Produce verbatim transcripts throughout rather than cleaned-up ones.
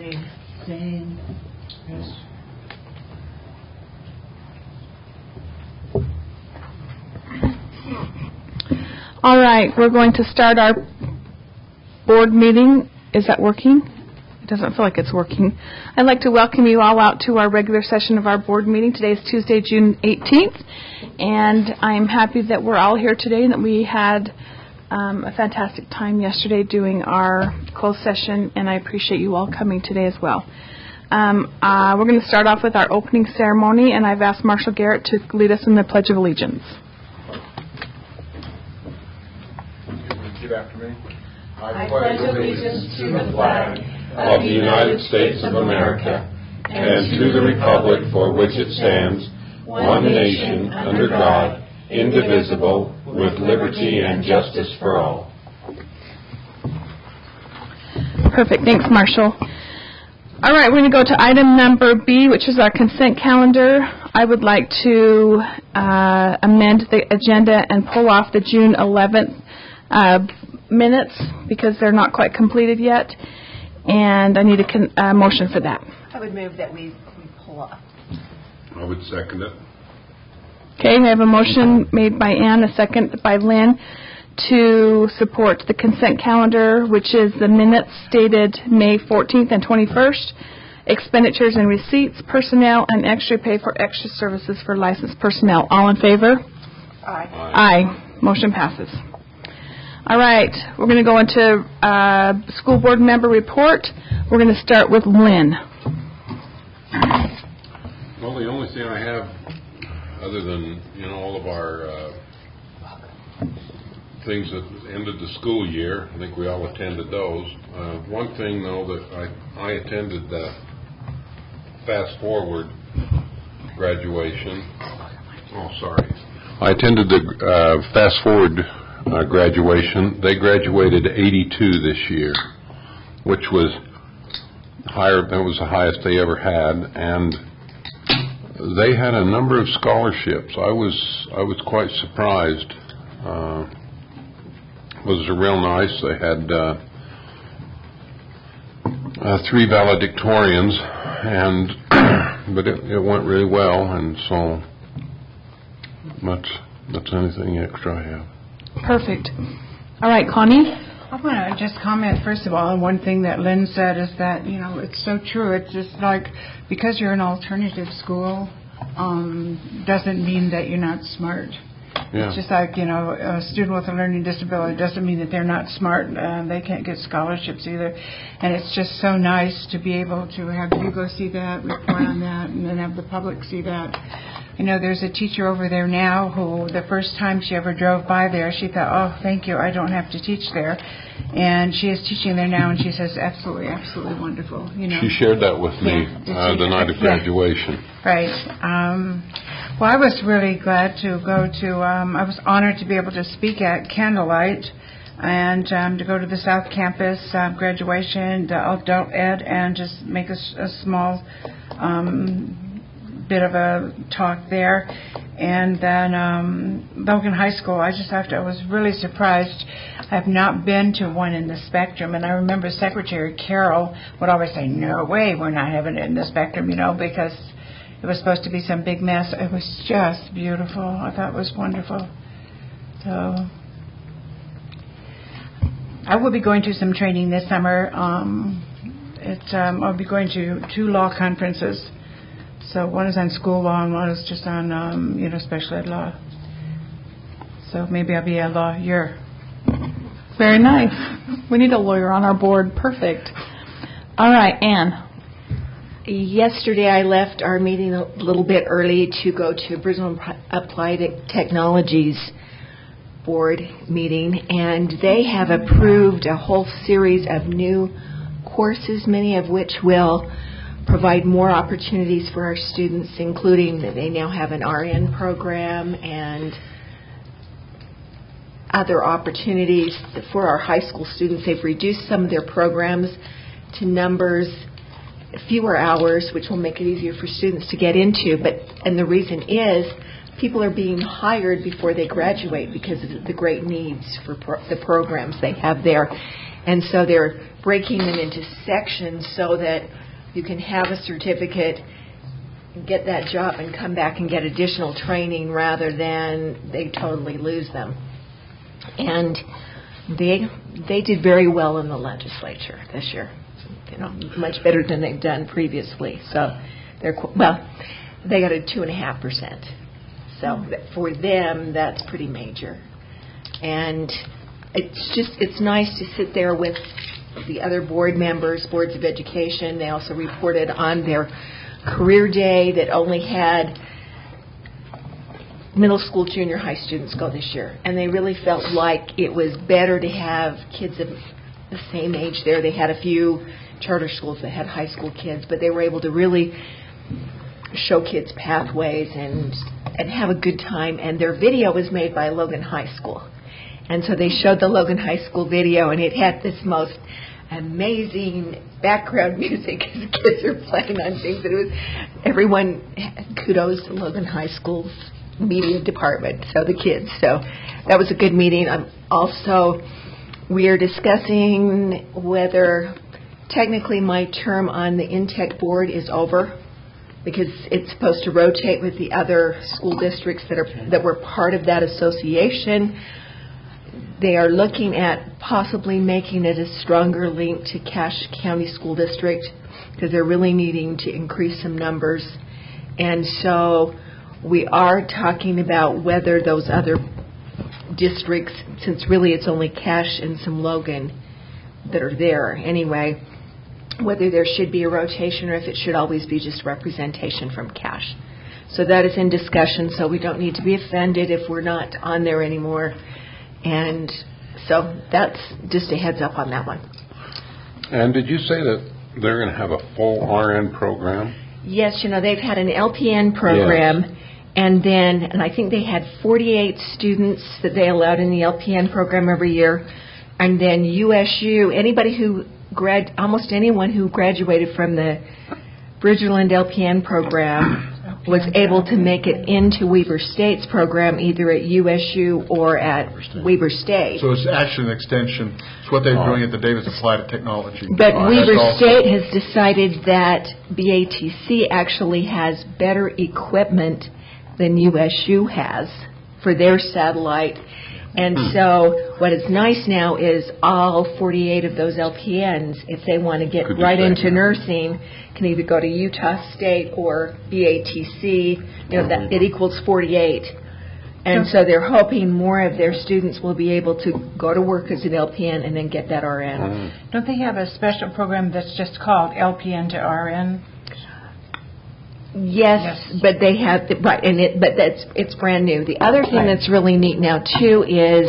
Same. Same. Yes. All right, we're going to start our board meeting. Is that working? It doesn't feel like it's working. I'd like to welcome you all out to our regular session of our board meeting. Today is Tuesday, June eighteenth, and I'm happy that we're all here today and that we had um, a fantastic time yesterday doing our closed session, and I appreciate you all coming today as well. Um, uh, we're going to start off with our opening ceremony, and I've asked Marshall Garrett to lead us in the Pledge of Allegiance. Repeat after me. I pledge allegiance to the flag of the United States of America and to the republic for which it stands, one nation, under God, indivisible, with liberty and justice for all. Perfect. Thanks, Marshall. All right, we're going to go to item number B, which is our consent calendar. I would like to uh, amend the agenda and pull off the June eleventh uh, minutes because they're not quite completed yet, and I need a con- uh, motion for that. I would move that we, we pull off. I would second it. Okay, we have a motion made by Ann, a second by Lynn, to support the consent calendar, which is the minutes dated May fourteenth and twenty-first, expenditures and receipts, personnel, and extra pay for extra services for licensed personnel. All in favor? Aye. Aye. Aye. Motion passes. All right, we're going to go into uh, school board member report. We're going to start with Lynn. Well, the only thing I have, other than, you know, all of our uh, things that ended the school year, I think we all attended those. Uh, one thing, though, that I, I attended the Fast Forward graduation. Oh, sorry. I attended the uh, Fast Forward Uh, graduation. They graduated eighty-two this year, which was higher. That was the highest they ever had, and they had a number of scholarships. I was I was quite surprised. Uh, it was real nice. They had uh, uh, three valedictorians, and but it, it went really well, and so that's that's anything extra I have. Perfect. All right, Connie? I want to just comment, first of all, on one thing that Lynn said is that, you know, it's so true. It's just like, because you're an alternative school, um, doesn't mean that you're not smart. Yeah. It's just like, you know, a student with a learning disability doesn't mean that they're not smart. Uh, they can't get scholarships either. And it's just so nice to be able to have you go see that, report on that, and then have the public see that. You know, there's a teacher over there now who the first time she ever drove by there, she thought, oh, thank you, I don't have to teach there. And she is teaching there now, and she says, absolutely, absolutely wonderful. You know, She shared that with me yeah, uh, the night of graduation. Yeah. Right. Um, well, I was really glad to go to, um, I was honored to be able to speak at Candlelight and um, to go to the South Campus um, graduation, the adult ed, and just make a, a small um bit of a talk there. And then um, Logan High School, I just have to, I was really surprised. I have not been to one in the Spectrum, and I remember Secretary Carroll would always say, no way, we're not having it in the Spectrum, you know, because it was supposed to be some big mess. It was just beautiful. I thought it was wonderful. So I will be going to some training this summer. Um, it's, um, I'll be going to two law conferences. So one is on school law and one is just on, um, you know, special ed law. So maybe I'll be a lawyer. Very nice. We need a lawyer on our board. Perfect. All right, Ann. Yesterday I left our meeting a little bit early to go to Brisbane Applied Technologies board meeting, and they have approved a whole series of new courses, many of which will provide more opportunities for our students, including that they now have an R N program and other opportunities for our high school students. They've reduced some of their programs to numbers, fewer hours, which will make it easier for students to get into. But and the reason is people are being hired before they graduate because of the great needs for pro- the programs they have there. And so they're breaking them into sections so that you can have a certificate, get that job, and come back and get additional training rather than they totally lose them. And they they did very well in the legislature this year, you know, much better than they've done previously. So they're well, they got a two and a half percent. So for them, that's pretty major. And it's just it's nice to sit there with the other board members, boards of education. They also reported on their career day that only had middle school, junior high students go this year. And they really felt like it was better to have kids of the same age there. They had a few charter schools that had high school kids, but they were able to really show kids pathways and and have a good time. And their video was made by Logan High School. And so they showed the Logan High School video, and it had this most amazing background music as kids are playing on things. And it was everyone, kudos to Logan High School's media department, so the kids. So that was a good meeting. Um, also, we are discussing whether technically my term on the Intech board is over, because it's supposed to rotate with the other school districts that are that were part of that association. They are looking at possibly making it a stronger link to Cache County School District, because they're really needing to increase some numbers. And so we are talking about whether those other districts, since really it's only Cache and some Logan that are there anyway, whether there should be a rotation or if it should always be just representation from Cache. So that is in discussion, so we don't need to be offended if we're not on there anymore. And so that's just a heads up on that one. And did you say that they're going to have a full R N program? Yes, you know, they've had an L P N program, yes. and then, and I think they had forty-eight students that they allowed in the L P N program every year. And then U S U, anybody who grad, almost anyone who graduated from the Bridgerland L P N program was able to make it into Weber State's program, either at U S U or at Weber State. So it's actually an extension. It's what they're doing at the Davis Applied Technology. But uh, Weber State has decided that B A T C actually has better equipment than U S U has for their satellite. And so what is nice now is all forty-eight of those L P Ns, if they want to get right into nursing, can either go to Utah State or B A T C. You know, that it equals forty-eight. And so they're hoping more of their students will be able to go to work as an L P N and then get that R N. Don't they have a special program that's just called L P N to R N? Yes, yes, but they have the, right, and it, but that's it's brand new. The other thing that's really neat now too is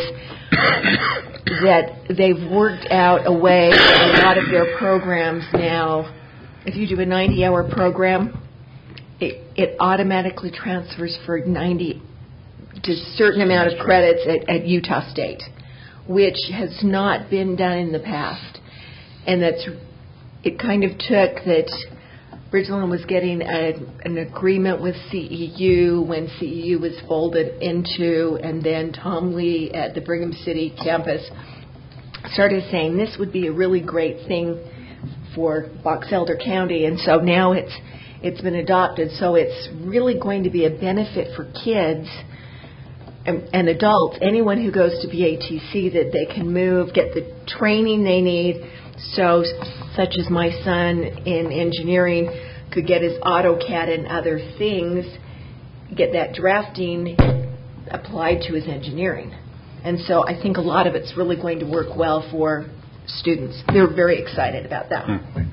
that they've worked out a way a lot of their programs now. If you do a ninety-hour program, it it automatically transfers for ninety to a certain amount of credits at, at Utah State, which has not been done in the past, and that's it. Kind of took that. Bridgeland was getting a, an agreement with C E U when C E U was folded into, and then Tom Lee at the Brigham City campus started saying this would be a really great thing for Box Elder County, and so now it's it's been adopted. So it's really going to be a benefit for kids and, and adults, anyone who goes to B A T C, that they can move, get the training they need. So, such as my son in engineering could get his AutoCAD and other things, get that drafting applied to his engineering. And so I think a lot of it's really going to work well for students. They're very excited about that.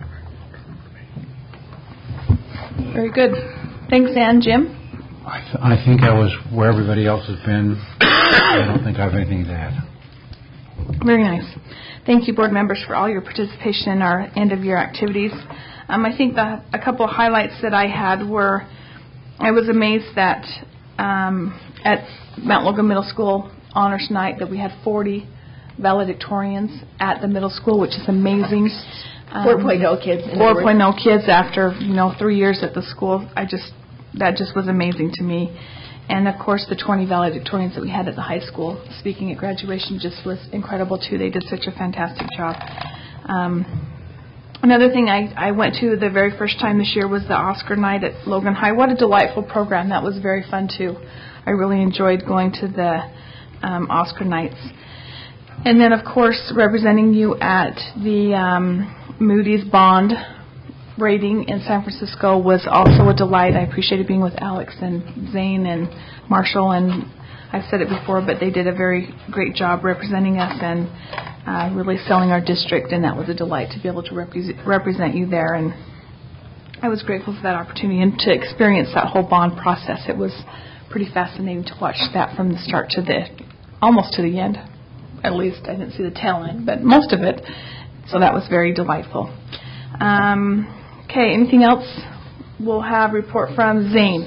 Very good. Thanks, Ann. Jim? I, th- I think I was where everybody else has been. I don't think I have anything to add. Very nice. Thank you, board members, for all your participation in our end-of-year activities. Um, I think the, a couple of highlights that I had were, I was amazed that um, at Mount Logan Middle School Honors Night that we had forty valedictorians at the middle school, which is amazing. Um, four point oh kids. four point oh kids after, you know, three years at the school. I just, that just was amazing to me. And, of course, the twenty valedictorians that we had at the high school speaking at graduation just was incredible, too. They did such a fantastic job. Um, another thing I, I went to the very first time this year was the Oscar night at Logan High. What a delightful program. That was very fun, too. I really enjoyed going to the um, Oscar nights. And then, of course, representing you at the um, Moody's Bond rating in San Francisco was also a delight. I appreciated being with Alex and Zane and Marshall, and I've said it before, but they did a very great job representing us and uh, really selling our district, and that was a delight to be able to repre- represent you there. And I was grateful for that opportunity and to experience that whole bond process. It was pretty fascinating to watch that from the start to the, almost to the end. At least I didn't see the tail end, but most of it. So that was very delightful. Um, okay, anything else? We'll have report from Zane.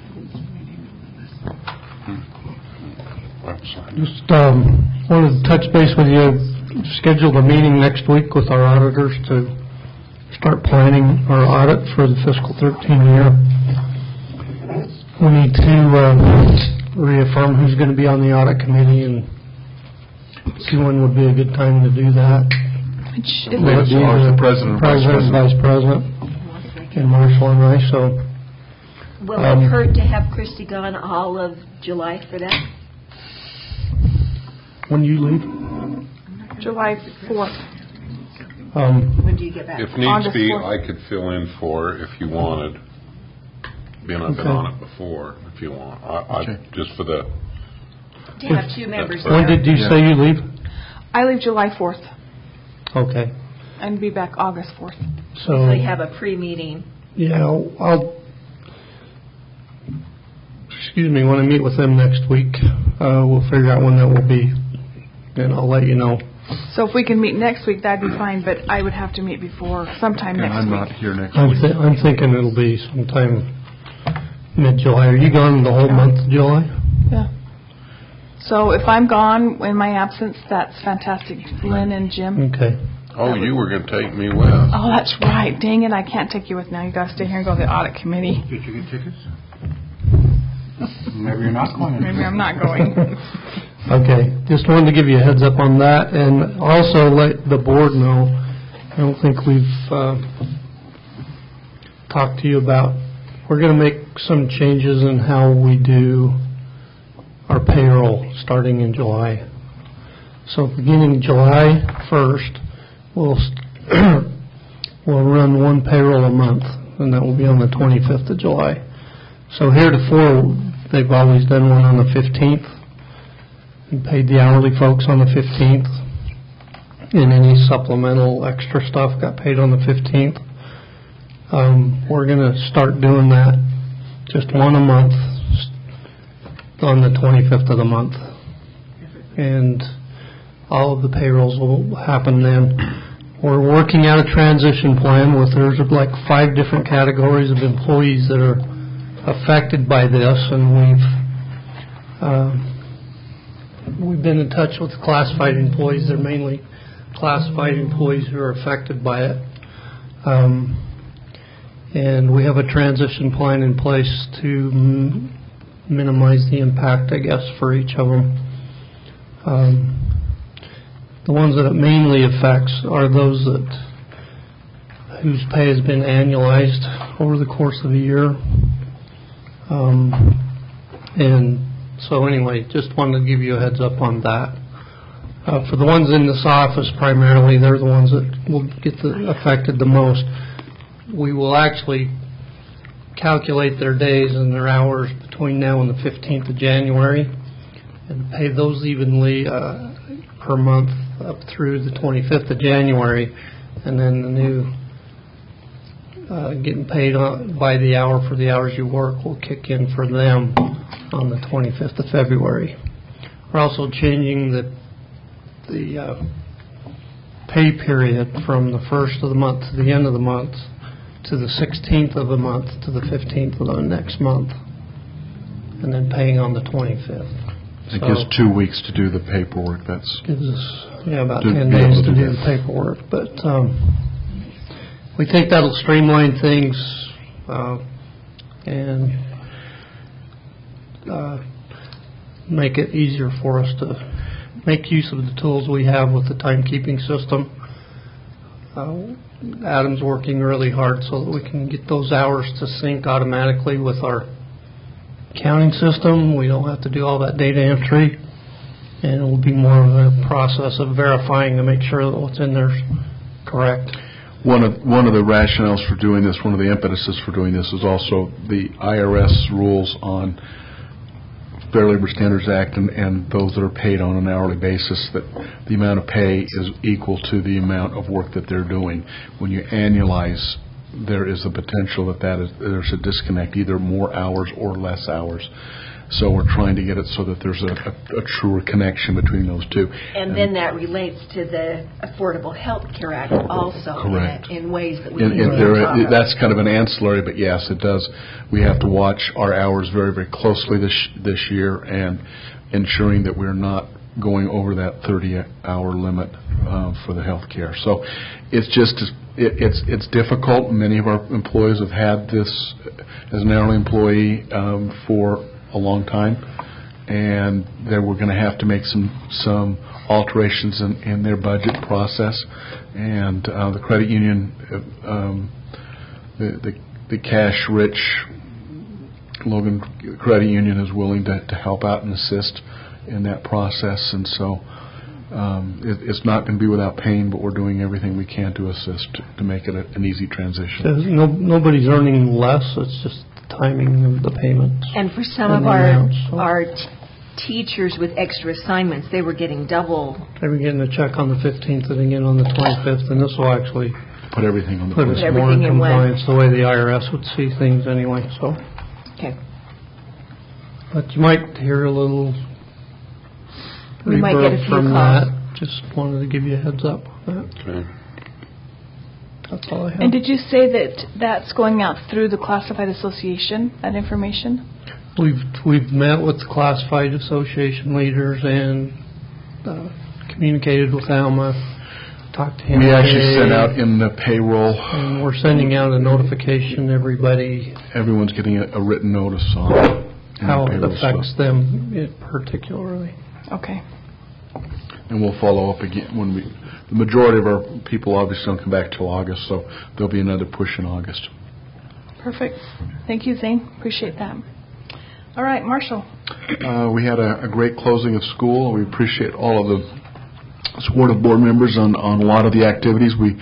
Just um, wanted to touch base with you. Scheduled a meeting next week with our auditors to start planning our audit for the fiscal thirteen year. We need to uh, reaffirm who's going to be on the audit committee, and see when would be a good time to do that. Which is Will it be the president, president, vice president, and Marshall and I. So, Will um, it hurt to have Christy gone all of July for that? when do you leave? July fourth. Um, When do you get back? If needs August be, fourth. I could fill in for if you wanted. Being I've been Okay. on it before, if you want. I, I Okay. just for the, To have two members When when there. did you say you leave? I leave July fourth Okay. and be back August fourth. So, So you have a pre-meeting. yeah, I'll, I'll, excuse me, when I meet with them next week, uh, we'll figure out when that will be, and I'll let you know. So if we can meet next week, that'd be fine, but I would have to meet before sometime And next I'm week. not here next I'm, week. th- I'm thinking it'll be sometime mid-July. Are you gone the whole Yeah. month of July? Yeah. So if I'm gone in my absence, that's fantastic. Lynn and Jim. Okay. oh, you were going to take me with. Oh, that's right. Dang it, I can't take you with now. You got to stay here and go to the audit committee. Did you get tickets? Maybe you're not going. Maybe I'm not going. Okay, just wanted to give you a heads up on that, and also let the board know, I don't think we've uh, talked to you about, we're going to make some changes in how we do our payroll starting in July. So beginning July first, we'll, st- we'll run one payroll a month, and that will be on the twenty-fifth of July. So heretofore, they've always done one on the fifteenth, and paid the hourly folks on the fifteenth, and any supplemental extra stuff got paid on the fifteenth. Um, we're going to start doing that, just one a month, on the twenty-fifth of the month. And all of the payrolls will happen then. We're working out a transition plan with, there's like five different categories of employees that are affected by this, and we've uh, we've been in touch with classified employees. They're mainly classified employees who are affected by it. Um, and we have a transition plan in place to m- minimize the impact, I guess, for each of them. Um, the ones that it mainly affects are those that whose pay has been annualized over the course of a year. Um, and so anyway, just wanted to give you a heads up on that. Uh, for the ones in this office primarily, they're the ones that will get the, affected the most. We will actually calculate their days and their hours between now and the fifteenth of January and pay those evenly uh, per month up through the twenty-fifth of January, and then the new uh, getting paid on, by the hour for the hours you work will kick in for them on the twenty-fifth of February. We're also changing the the uh, pay period from the first of the month to the end of the month to the sixteenth of the month to the fifteenth of the next month, and then paying on the twenty-fifth. It So- gives two weeks to do the paperwork. That's Gives us, yeah, about To ten be able days to to do do the that. paperwork, but um, we think that'll streamline things, uh, and uh, make it easier for us to make use of the tools we have with the timekeeping system. Uh, Adam's working really hard so that we can get those hours to sync automatically with our counting system. We don't have to do all that data entry, and it will be more of a process of verifying to make sure that what's in there is correct. One of one of the rationales for doing this, one of the impetuses for doing this, is also the I R S rules on Fair Labor Standards Act and, and those that are paid on an hourly basis, that the amount of pay is equal to the amount of work that they're doing. When you annualize, there is a potential that, that is, there's a disconnect, either more hours or less hours. So we're trying to get it so that there's a, a, a truer connection between those two. And, and then that relates to the Affordable Health Care Act also. Correct. In, in ways that we in, need in to there, talk about. That's kind of an ancillary, but yes, it does. We have to watch our hours very, very closely this this year, and ensuring that we're not going over that thirty-hour limit uh, for the health care. So it's just it, it's it's difficult. Many of our employees have had this as an hourly employee um, for a long time, and that we're going to have to make some some alterations in, in their budget process. And uh, the credit union, uh, um, the, the the cash-rich Logan Credit Union is willing to, to help out and assist in that process, and so um, it, it's not going to be without pain, but we're doing everything we can to assist to, to make it a, an easy transition. There's No, nobody's earning less. It's just the timing of the payments. And for some and of the our amounts, so. our t- teachers with extra assignments, they were getting double. They were getting a check on the fifteenth and again on the twenty-fifth, and this will actually Put everything on the put us plate. more in Everything in one. compliance the way the I R S would see things anyway. So, Okay. but you might hear a little We might get a reverb few from calls. that. Just wanted to give you a heads up on that. Okay. That's all I have. And did you say that that's going out through the Classified Association, that information? We've we've met with the classified association leaders and uh, communicated with Alma, talked to him. We actually today, sent out in the payroll, and we're sending out a notification to everybody everyone's getting a, a written notice on in how the it payroll affects stuff. them it particularly. Okay. And we'll follow up again when we, the majority of our people obviously don't come back till August, so there'll be another push in August. Perfect. Thank you, Zane. Appreciate that. All right, Marshall. Uh, we had a, a great closing of school. We appreciate all of the support of board members on, on a lot of the activities. We,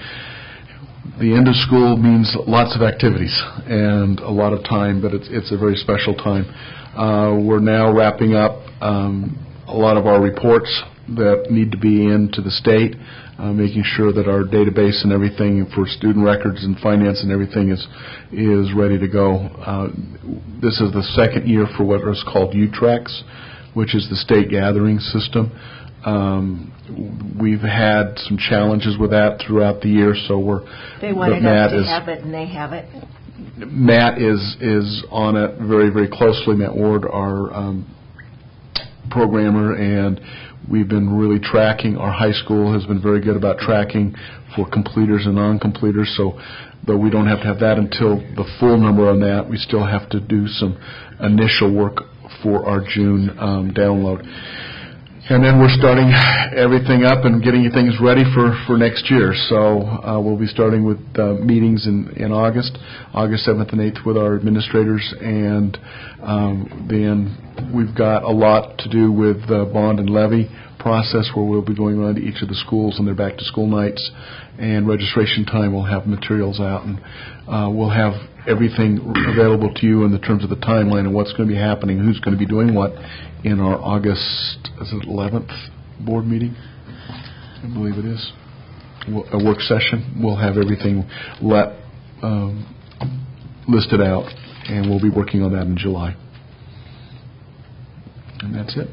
the end of school means lots of activities and a lot of time, but it's it's a very special time. Uh, we're now wrapping up um, a lot of our reports that need to be in to the state, uh, making sure that our database and everything for student records and finance and everything is is ready to go. Uh, this is the second year for what is called U TRACS, which is the state gathering system. Um, we've had some challenges with that throughout the year, so we're. They wanted Matt us to is, have it, and they have it. Matt is is on it very, very closely. Matt Ward, our um, programmer, and we've been really tracking. Our high school has been very good about tracking for completers and non-completers. So, though we don't have to have that until the full number on that, we still have to do some initial work for our June um, download. And then we're starting everything up and getting things ready for, for next year. So uh, we'll be starting with uh, meetings in, in August, August seventh and eighth with our administrators. And um, then we've got a lot to do with the bond and levy process, where we'll be going around to each of the schools on their back-to-school nights. And registration time, we'll have materials out. And uh, we'll have everything available to you in the terms of the timeline and what's going to be happening, who's going to be doing what in our August, is it eleventh board meeting? I believe it is. A work session. We'll have everything let, um, listed out, and we'll be working on that in July. And that's it.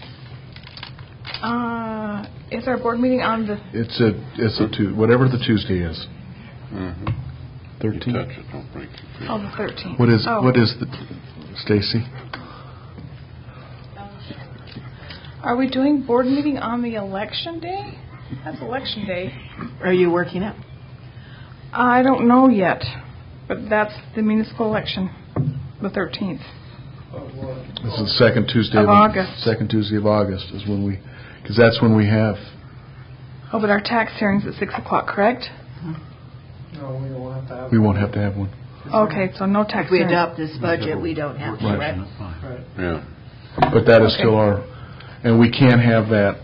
Uh, is our board meeting on the... It's a, it's a Tu- whatever the Tuesday is. Mm-hmm. thirteenth. You touch it, don't break it. Oh, the thirteenth. What is, Oh. what is the, Stacy? Are we doing board meeting on the election day? That's election day. Are you working up? I don't know yet, but that's the municipal election, the thirteenth. This is the second Tuesday Of August. Second Tuesday of August is when we, because that's when we have. Oh, but our tax hearing's at six o'clock, correct? No, we don't have to have. We won't have to have one. Okay, so no tax If we hearing. adopt this budget, we don't have to, Right. right? Right. Yeah. But that is Okay. still our, and we can have that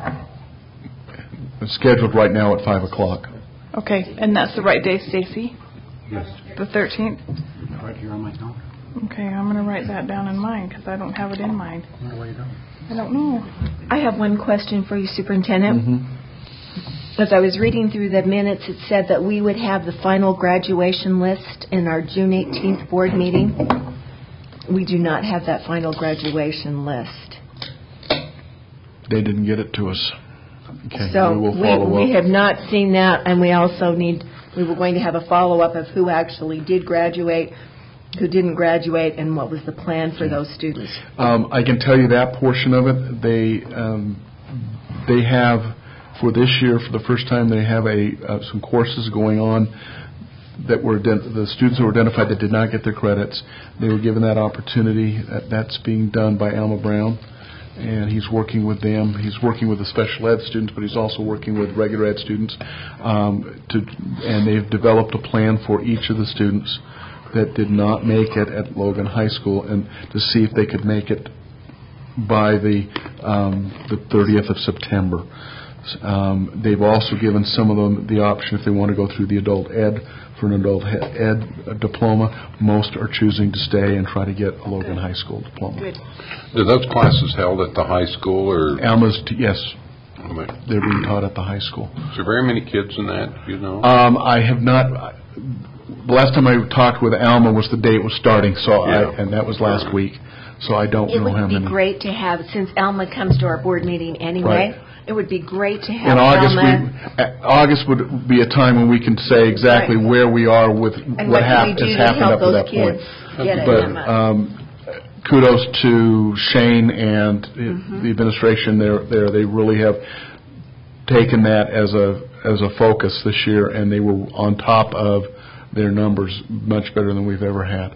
scheduled right now at five o'clock. Okay, and that's the right day, Stacy? Yes. The thirteenth? Right here on my calendar. Okay, I'm going to write that down in mine because I don't have it in mine. Why you don't? I don't know. I have one question for you, Superintendent. Mhm. As I was reading through the minutes, it said that we would have the final graduation list in our June eighteenth board meeting. We do not have that final graduation list. They didn't get it to us. Okay, So we will we, follow we up. have not seen that, and we also need, we were going to have a follow-up of who actually did graduate, who didn't graduate, and what was the plan for those students. Um, I can tell you that portion of it. They um, they have for this year, for the first time, they have a uh, some courses going on that were ident- the students that were identified that did not get their credits. They were given that opportunity. That, that's being done by Alma Brown, and he's working with them. He's working with the special ed students, but he's also working with regular ed students. Um, to and they've developed a plan for each of the students that did not make it at Logan High School, and to see if they could make it by the um, the thirtieth of September. Um, they've also given some of them the option if they want to go through the adult ed for an adult he- ed diploma. Most are choosing to stay and try to get a Logan Good. High School diploma. Good. Are those classes held at the high school, or Alma's, t- yes, I mean, they're being taught at the high school. is there very many kids in that, do you know? Um, I have not. The last time I talked with Alma was the day it was starting, so Yeah. I, and that was last week. So I don't It know how would be many. great to have, since Alma comes to our board meeting anyway, Right. it would be great to have In August, Alma. we, uh, August would be a time when we can say exactly Right. where we are with And what what hap- do we do has to happened help up to those that point. kids get But Alma? um, kudos to Shane and Mm-hmm. the administration there. There, they really have taken that as a as a focus this year, and they were on top of their numbers much better than we've ever had.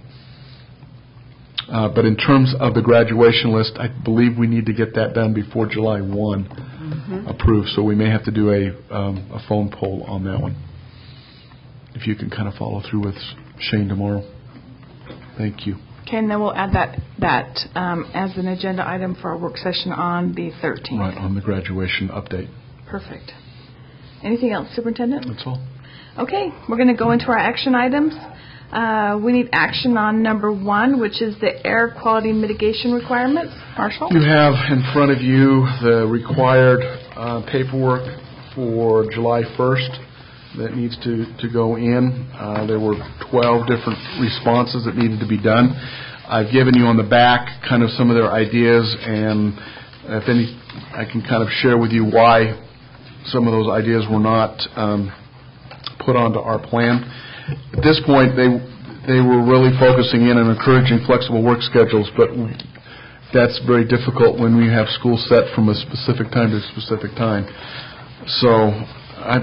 Uh, but in terms of the graduation list, I believe we need to get that done before July first, Mm-hmm. approved, so we may have to do a, um, a phone poll on that one. If you can kind of follow through with Shane tomorrow. Thank you. Okay, and then we'll add that, that um, as an agenda item for our work session on the thirteenth. Right, on the graduation update. Perfect. Anything else, Superintendent? That's all. Okay, we're going to go into our action items. Uh, we need action on number one, which is the air quality mitigation requirements. Marshall? You have in front of you the required uh, paperwork for July first that needs to, to go in. Uh, there were twelve different responses that needed to be done. I've given you on the back kind of some of their ideas, and if any, I can kind of share with you why some of those ideas were not um, put onto our plan. At this point, they they were really focusing in on encouraging flexible work schedules, but that's very difficult when we have school set from a specific time to a specific time. So, I,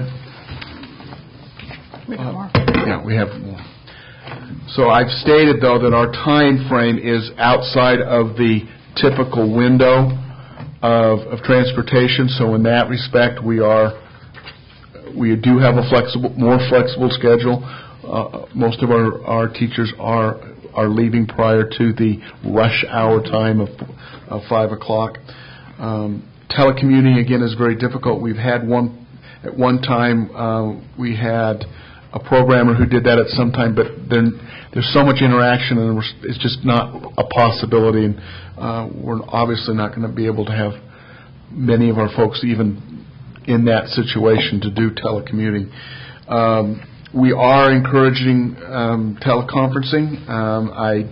We have more. yeah, we have more. So I've stated, though, that our time frame is outside of the typical window of, of transportation. So in that respect, we are we do have a flexible, more flexible schedule. Uh, most of our, our teachers are are leaving prior to the rush hour time of, of five o'clock. Um, telecommuting again is very difficult. We've had one at one time. Uh, we had a programmer who did that at some time, but then there's so much interaction, and we're, it's just not a possibility. And uh, we're obviously not going to be able to have many of our folks even in that situation to do telecommuting. Um, we are encouraging um, teleconferencing. Um, I.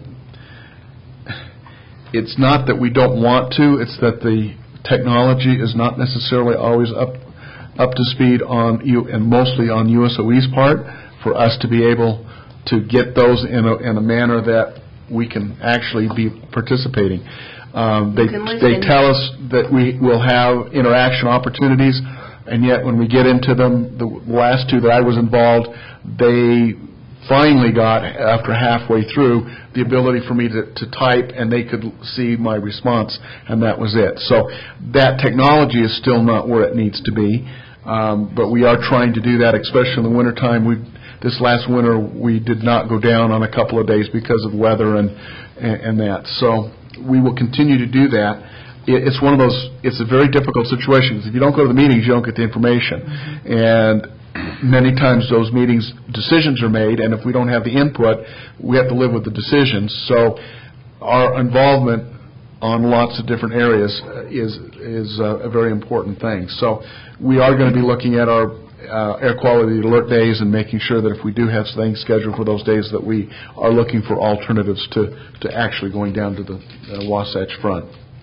It's not that we don't want to; it's that the technology is not necessarily always up up to speed on you, and mostly on U S O E's part, for us to be able to get those in a, in a manner that we can actually be participating. Um, they can listen. they tell us that we will have interaction opportunities, and yet when we get into them, the last two that I was involved, they finally got, after halfway through, the ability for me to, to type, and they could see my response, and that was it. So that technology is still not where it needs to be, um, but we are trying to do that, especially in the wintertime. We, this last winter, we did not go down on a couple of days because of weather and, and, and that. So we will continue to do that. It, it's one of those, it's a very difficult situation. If you don't go to the meetings, you don't get the information. Mm-hmm. And many times those meetings, decisions are made, and if we don't have the input, we have to live with the decisions. So our involvement on lots of different areas is is a very important thing. So we are going to be looking at our uh, air quality alert days and making sure that if we do have things scheduled for those days, that we are looking for alternatives to, to actually going down to the uh, Wasatch Front.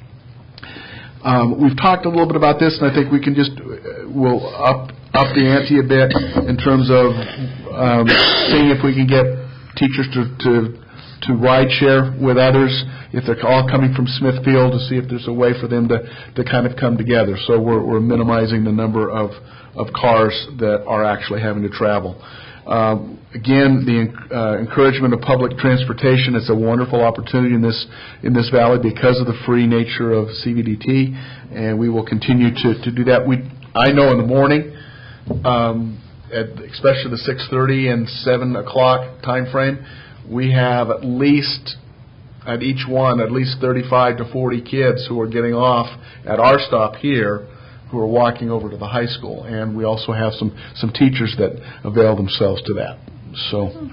Um, we've talked a little bit about this, and I think we can just uh, we'll up up the ante a bit in terms of um, seeing if we can get teachers to, to to ride share with others, if they're all coming from Smithfield, to see if there's a way for them to, to kind of come together. So we're, we're minimizing the number of, of cars that are actually having to travel. Um, again, the uh, encouragement of public transportation is a wonderful opportunity in this in this valley because of the free nature of C V D T, and we will continue to, to do that. We I know in the morning, um, at especially the six thirty and seven o'clock time frame, we have at least at each one at least thirty-five to forty kids who are getting off at our stop here, who are walking over to the high school, and we also have some, some teachers that avail themselves to that. So,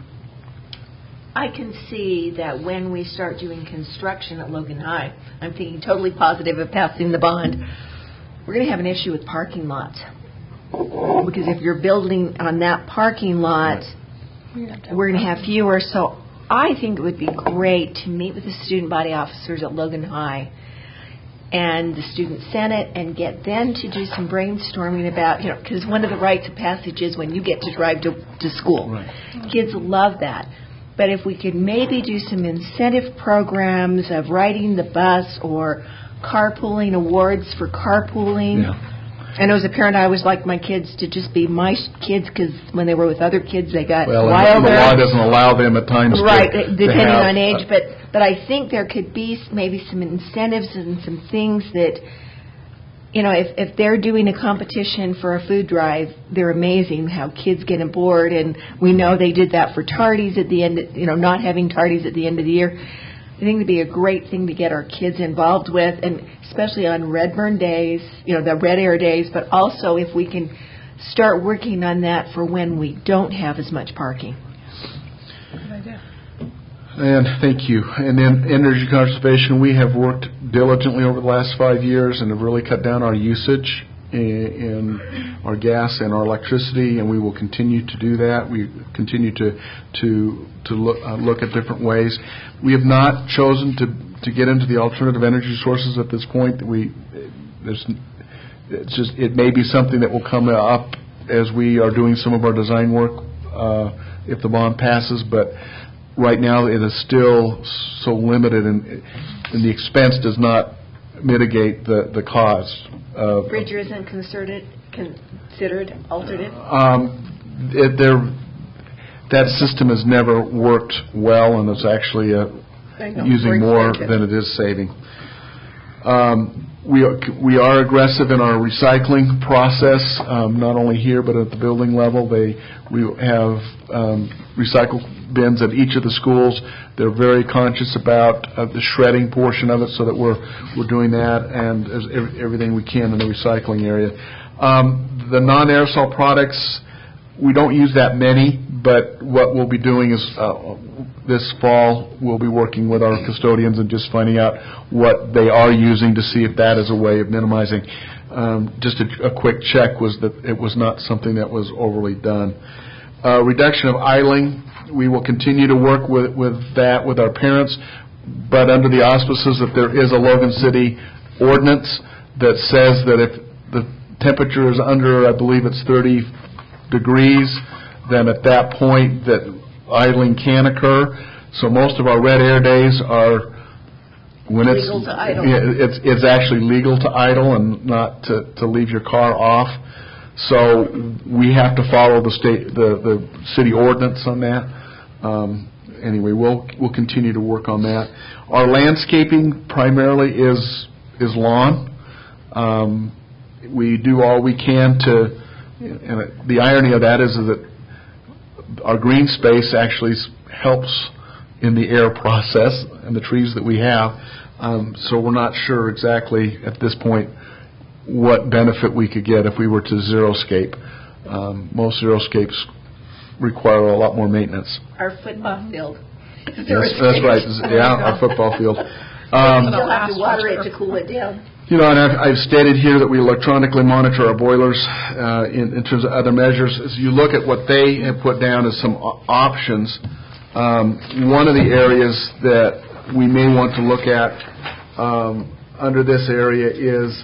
I can see that when we start doing construction at Logan High, I'm thinking totally positive of passing the bond, we're going to have an issue with parking lots. Because if you're building on that parking lot, we're going to have fewer. So I think it would be great to meet with the student body officers at Logan High and the student senate and get them to do some brainstorming about, you know, because one of the rites of passage is when you get to drive to, to school. Right. Kids love that. But if we could maybe do some incentive programs of riding the bus or carpooling awards for carpooling. Yeah. I know as a parent, I always liked my kids to just be my kids because when they were with other kids, they got well, wilder. the law doesn't allow them at times right, to, depending to have, on age. But but I think there could be maybe some incentives and some things that, you know, if if they're doing a competition for a food drive, they're amazing how kids get on board, and we know they did that for tardies at the end. You know, not having tardies at the end of the year. I think it would be a great thing to get our kids involved with, and especially on Redburn days, you know, the Red Air days, but also if we can start working on that for when we don't have as much parking. Good idea. And thank you. And then energy conservation, we have worked diligently over the last five years and have really cut down our usage in, in our gas and our electricity, and we will continue to do that. We continue to to to look uh, look at different ways. We have not chosen to to get into the alternative energy sources at this point. We there's it's just it may be something that will come up as we are doing some of our design work uh, if the bond passes, but right now it is still so limited, and, and the expense does not mitigate the the cost. Uh, Bridger isn't considered considered alternative. Um, it, there, that system has never worked well, and it's actually uh, using more than it is saving. Um, we are, we are aggressive in our recycling process, um, not only here but at the building level. They we have um, recycle bins at each of the schools. They're very conscious about uh, the shredding portion of it, so that we're we're doing that and as every, everything we can in the recycling area. Um, the non-aerosol products, we don't use that many, but what we'll be doing is uh, this fall we'll be working with our custodians and just finding out what they are using to see if that is a way of minimizing. Um, just a, a quick check was that it was not something that was overly done. Uh, reduction of idling. We will continue to work with, with that with our parents, but under the auspices that there is a Logan City ordinance that says that if the temperature is under, I believe it's thirty degrees, then at that point that idling can occur. So most of our red air days are when it's legal to idle. Yeah, it's it's actually legal to idle and not to, to leave your car off. So we have to follow the state the, the city ordinance on that. um, anyway, we'll we'll continue to work on that. Our landscaping primarily is is lawn. Um, we do all we can to, and the irony of that is that our green space actually helps in the air process and the trees that we have. Um, so we're not sure exactly at this point what benefit we could get if we were to xeriscape. Um, most xeriscapes require a lot more maintenance. Our football field. That's, that's right. Yeah, our football field. Um, You'll have to water it to cool it down. You know, and I've, I've stated here that we electronically monitor our boilers uh, in, in terms of other measures. As you look at what they have put down as some o- options, um, one of the areas that we may want to look at um, under this area is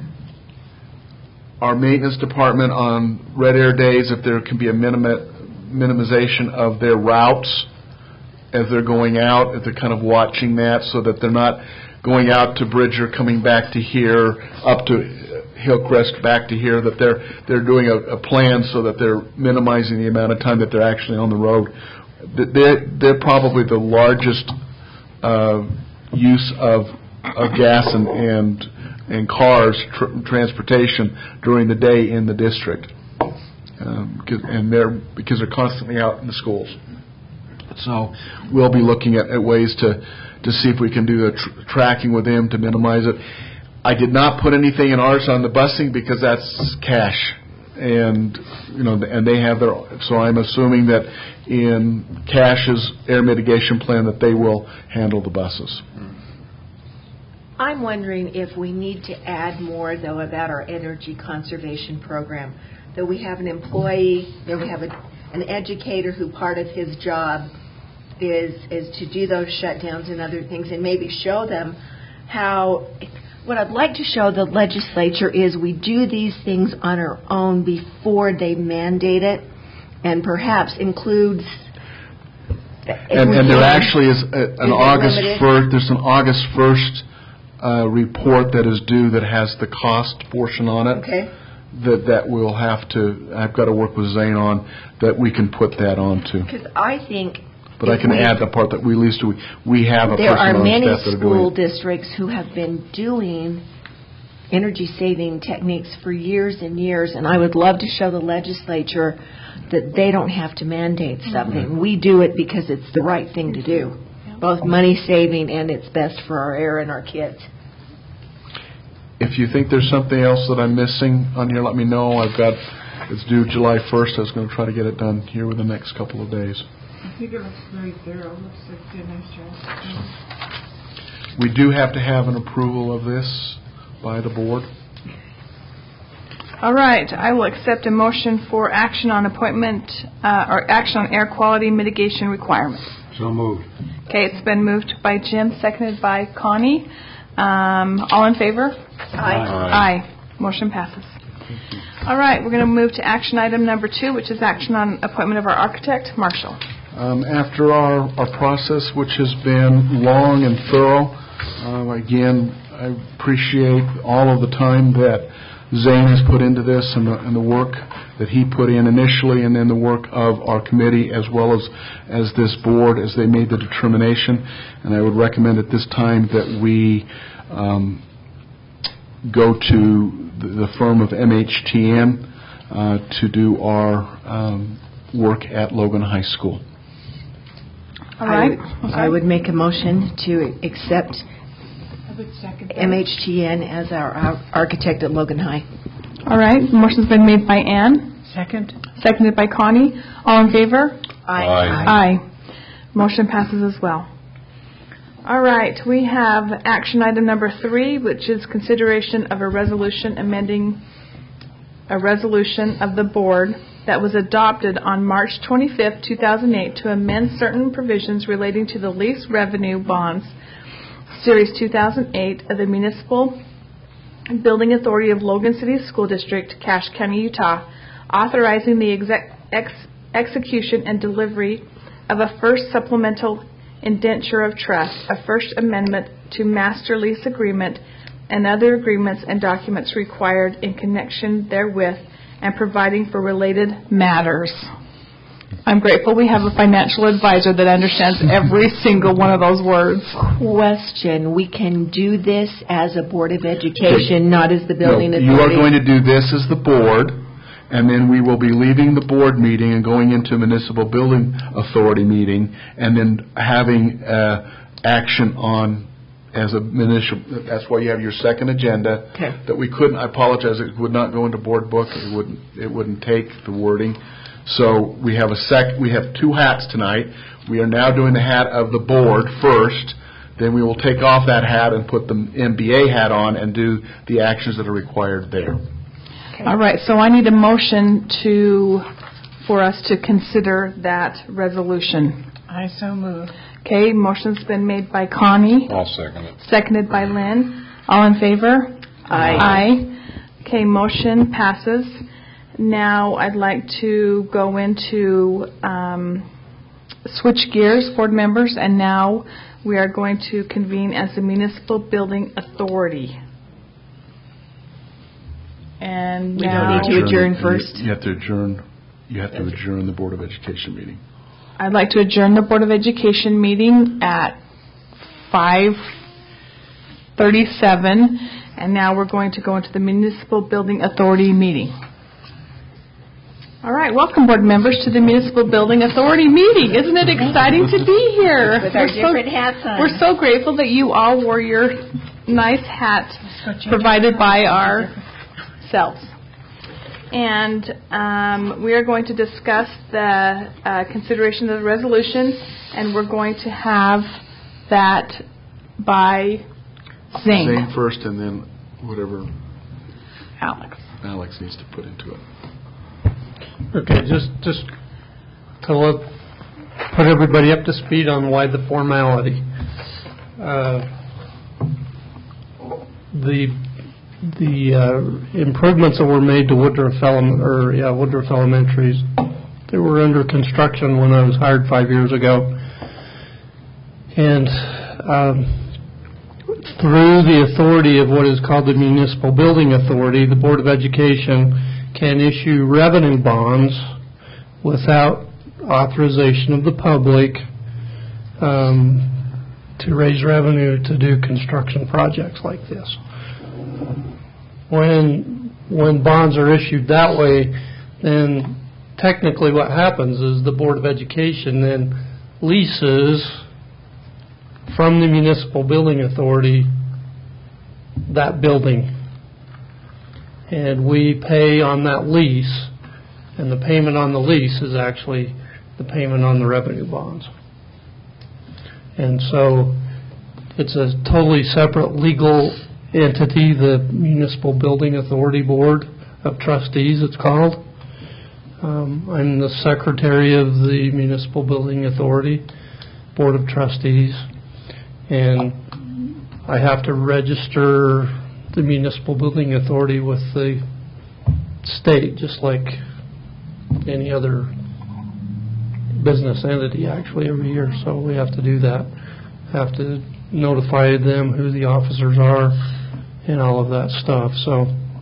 our maintenance department on red air days, if there can be a minimi- minimization of their routes as they're going out, if they're kind of watching that so that they're not going out to Bridger, coming back to here, up to Hillcrest, back to here, that they're they're doing a, a plan so that they're minimizing the amount of time that they're actually on the road. They're, they're probably the largest uh, use of of gas and and, and cars, tr- transportation during the day in the district, um, and they're because they're constantly out in the schools. So we'll be looking at, at ways to, to see if we can do the tr- tracking with them to minimize it. I did not put anything in ours on the busing because that's cash, and you know, and they have their. So I'm assuming that in Cash's air mitigation plan that they will handle the buses. I'm wondering if we need to add more, though, about our energy conservation program. That we have an employee, that we have a, an educator who part of his job is is to do those shutdowns and other things, and maybe show them how. What I'd like to show the legislature is we do these things on our own before they mandate it, and perhaps includes. And, and there actually is a, an August first. There's an August first uh, report that is due that has the cost portion on it. Okay. That that we'll have to. I've got to work with Zane on that we can put that onto. Because I think. But I can we, add the part that we at least we we have a there person are on many staff that are school doing it. districts who have been doing energy saving techniques for years and years, and I would love to show the legislature that they don't have to mandate something. Mm-hmm. We do it because it's the right thing to do, both money saving and it's best for our air and our kids. If you think there's something else that I'm missing on here, let me know. I've got it's due July first. I was going to try to get it done here within the next couple of days. I think it looks very thorough. It looks like you did a nice job. We do have to have an approval of this by the board. All right. I will accept a motion for action on appointment uh, or action on air quality mitigation requirements. So moved. Okay, it's been moved by Jim, seconded by Connie. Um, all in favor? Aye. Aye. Motion passes. All right, we're going to move to action item number two, which is action on appointment of our architect, Marshall. Um, after our, our process, which has been long and thorough, um, again, I appreciate all of the time that Zane has put into this and the, and the work that he put in initially, and then the work of our committee as well as, as this board as they made the determination. And I would recommend at this time that we um, go to the, the firm of M H T N uh, to do our um, work at Logan High School. All right. I would, I would make a motion to accept I would second that. M H T N as our, our architect at Logan High. All right. The motion's been made by Ann. Second. Seconded by Connie. All in favor? Aye. Aye. Motion passes as well. All right. We have action item number three, which is consideration of a resolution amending a resolution of the board that was adopted on March twenty-fifth, two thousand eight to amend certain provisions relating to the lease revenue bonds, Series two thousand eight of the Municipal Building Authority of Logan City School District, Cache County, Utah, authorizing the exec- ex- execution and delivery of a first supplemental indenture of trust, a first amendment to master lease agreement, and other agreements and documents required in connection therewith, and providing for related matters. I'm grateful we have a financial advisor that understands every single one of those words. Question, we can do this as a Board of Education, not as the building No, authority? you are going to do this as the board, and then we will be leaving the board meeting and going into municipal building authority meeting, and then having uh, action on as a municipal. That's why you have your second agenda. Okay. That we couldn't. I apologize. It would not go into board book. It wouldn't. It wouldn't take the wording. So we have a sec. We have two hats tonight. We are now doing the hat of the board first. Then we will take off that hat and put the M B A hat on and do the actions that are required there. Okay. All right, so I need a motion to, for us to consider that resolution. I so move. Okay, motion's been made by Connie, I'll second it. seconded by Lynn. All in favor? Aye. Aye. Okay, motion passes. Now I'd like to go into um, switch gears, board members, and now we are going to convene as the Municipal Building Authority. And We now don't need to adjourn first. You have to adjourn. You have to adjourn the Board of Education meeting. I'd like to adjourn the Board of Education meeting at five thirty-seven, and now we're going to go into the Municipal Building Authority meeting. All right, welcome, board members, to the Municipal Building Authority meeting. Isn't it exciting to be here? With our We're so- different hats on. We're so grateful that you all wore your nice hat provided by ourselves. And um, we are going to discuss the uh, consideration of the resolution, and we're going to have that by Zing. Zane first, and then whatever Alex. Alex needs to put into it. Okay, just, just to look, put everybody up to speed on why the formality. Uh, The, the uh, improvements that were made to Woodruff Elementary, or yeah, Woodruff Elementaries, they were under construction when I was hired five years ago. And um, through the authority of what is called the Municipal Building Authority, the Board of Education can issue revenue bonds without authorization of the public um, to raise revenue to do construction projects like this. When when bonds are issued that way, then technically what happens is the Board of Education then leases from the Municipal Building Authority that building. And we pay on that lease, and the payment on the lease is actually the payment on the revenue bonds. And so it's a totally separate legal entity, the Municipal Building Authority Board of Trustees, it's called. Um, I'm the secretary of the Municipal Building Authority Board of Trustees, and I have to register the Municipal Building Authority with the state, just like any other business entity, actually, every year. So we have to do that. Have to notify them who the officers are and all of that stuff. So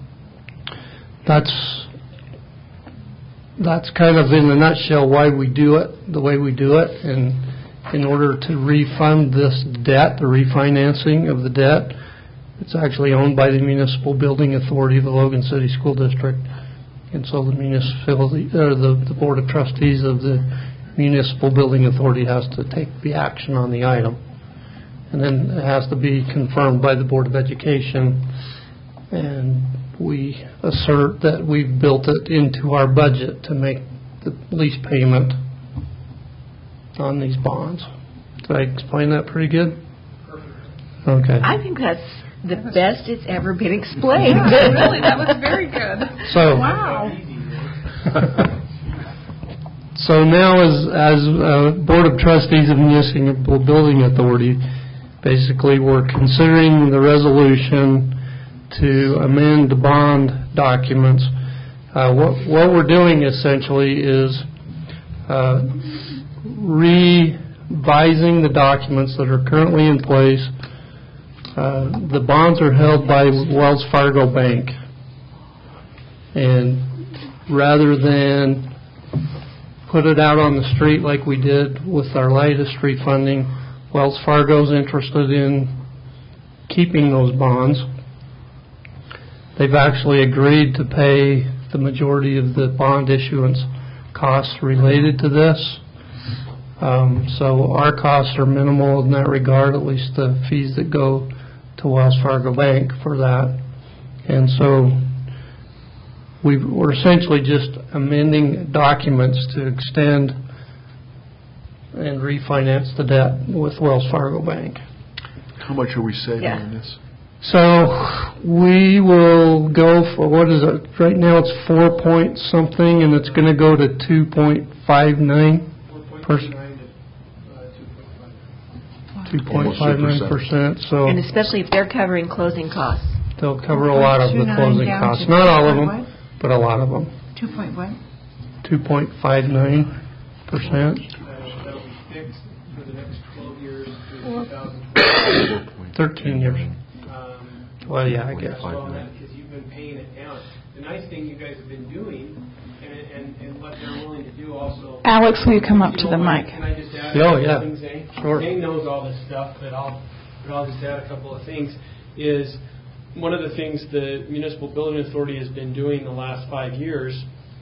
that's that's kind of in a nutshell why we do it the way we do it. And in order to refund this debt, the refinancing of the debt, it's actually owned by the Municipal Building Authority of the Logan City School District. And so the municipality, or the, the Board of Trustees of the Municipal Building Authority has to take the action on the item. And then it has to be confirmed by the Board of Education. And we assert that we've built it into our budget to make the lease payment on these bonds. Did I explain that pretty good? Okay. I think that's the best it's ever been explained. Really, that was very good. So, Wow. so now as, as uh, Board of Trustees of Municipal Building Authority, basically we're considering the resolution to amend the bond documents. Uh, what, what we're doing essentially is uh, revising the documents that are currently in place. Uh, the bonds are held by Wells Fargo Bank, and rather than put it out on the street like we did with our latest refunding. Wells Fargo's interested in keeping those bonds. They've actually agreed to pay the majority of the bond issuance costs related to this. Um, so our costs are minimal in that regard, at least the fees that go to Wells Fargo Bank for that. And so we we're essentially just amending documents to extend and refinance the debt with Wells Fargo Bank. How much are we saving Yeah. on this? So we will go for, what is it, right now it's four point something, and it's going to go to two point five nine percent. two point five nine percent, so And especially if they're covering closing costs. they'll cover a lot of the closing down costs. to Not all of what? them, but a lot of them. Two point what? two point five nine percent. That'll be fixed for the next twelve years through two thousand twenty. thirteen years. Um, Well, yeah, I guess. Well, that, because you've been paying it down. The nice thing you guys have been doing, and, and, and what they're willing to do also. Alex, will you come up You to know the what, mic? Can I just add Oh, a yeah. couple things, Zane? Sure. Zane knows all this stuff, but I'll, but I'll just add a couple of things. Is one of the things the Municipal Building Authority has been doing the last five years,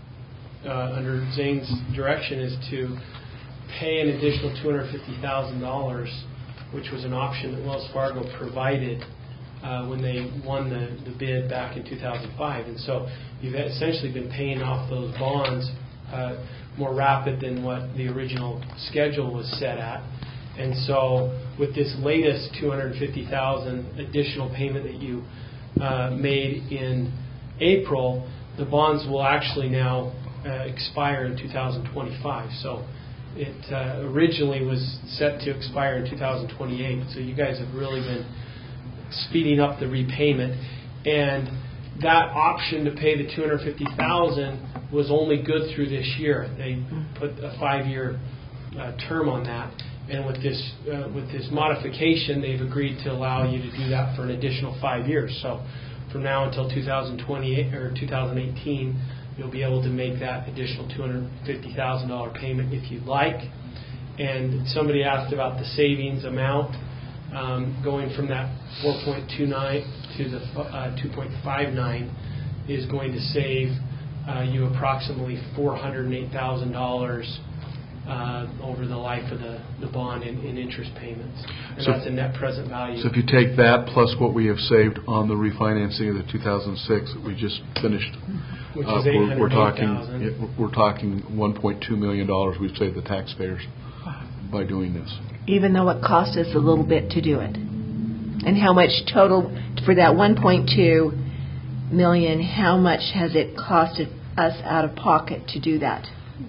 uh, under Zane's direction, is to pay an additional two hundred fifty thousand dollars, which was an option that Wells Fargo provided uh, when they won the, the bid back in two thousand five. And so you've essentially been paying off those bonds uh, more rapid than what the original schedule was set at. And so with this latest two hundred fifty thousand dollars additional payment that you uh, made in April, the bonds will actually now uh, expire in two thousand twenty-five. So it uh, originally was set to expire in two thousand twenty-eight. So you guys have really been speeding up the repayment. And that option to pay the two hundred fifty thousand dollars was only good through this year. They put a five-year uh, term on that. And with this uh, with this modification, they've agreed to allow you to do that for an additional five years. So from now until two thousand twenty-eight or two thousand eighteen, you'll be able to make that additional two hundred fifty thousand dollars payment if you'd like. And somebody asked about the savings amount um, going from that four point two nine to the uh, two point five nine is going to save uh, you approximately four hundred eight thousand dollars. Uh, over the life of the, the bond in, in interest payments. And So- that's a net present value. So if you take that plus what we have saved on the refinancing of the two thousand six that we just finished, Which uh, is we're- we're eight hundred eight talking, thousand. yeah, we're we're talking one point two million dollars we've saved the taxpayers by doing this. Even though it cost us a little bit to do it. And how much total, for that one point two million, how much has it costed us out of pocket to do that?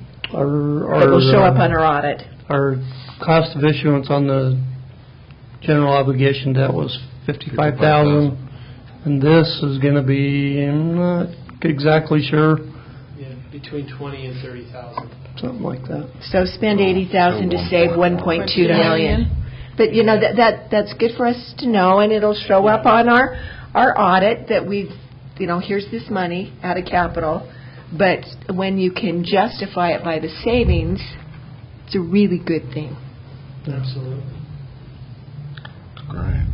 Our, It will show our, up on our audit. Our cost of issuance on the general obligation debt was fifty-five thousand, and this is going to be, I'm not exactly sure, Yeah, between twenty and thirty thousand. something like that. So spend eighty thousand to save one point two million. But, you know, that, that, that's good for us to know, and it'll show up on our, our audit that we've, you know, here's this money out of capital. But when you can justify it by the savings, it's a really good thing. Absolutely. Great.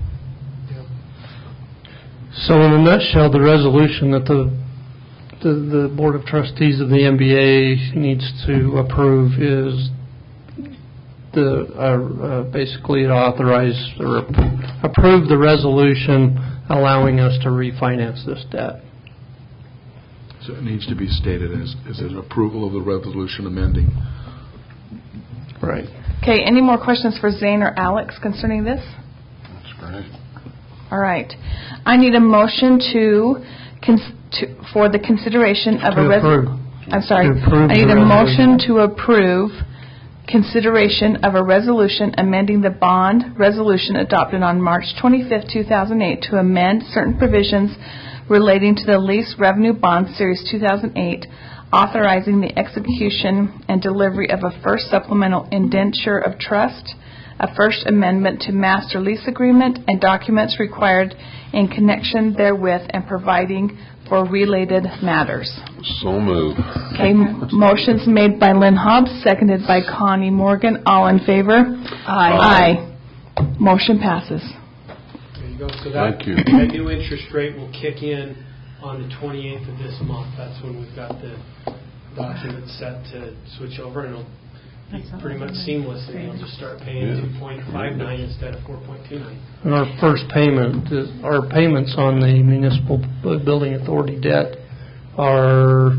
So in a nutshell, the resolution that the, the, the Board of Trustees of the M B A needs to approve is the, uh, uh, basically it authorize or ap- approve the resolution allowing us to refinance this debt. So it needs to be stated as, as an approval of the resolution amending. Right. Okay, any more questions for Zane or Alex concerning this? That's great. All right. I need a motion to, cons- to for the consideration of To a approve. resolution. I'm sorry. To approve I need the a motion resolution. to approve consideration of a resolution amending the bond resolution adopted on March twenty-fifth, two thousand eight to amend certain provisions relating to the lease revenue bond series two thousand eight, authorizing the execution and delivery of a first supplemental indenture of trust, a First Amendment to Master Lease Agreement and documents required in connection therewith and providing for related matters. So moved. Okay, m- motion's made by Lynn Hobbs, seconded by Connie Morgan. All in favor? Aye. Aye. Motion passes. There you go. So that, Thank you. that new interest rate will kick in on the twenty-eighth of this month. That's when we've got the document set to switch over, and it'll be pretty much seamless, and you'll just start paying Yeah. two point five nine instead of four point two nine. And our first payment, is- our payments on the municipal bu- building authority debt are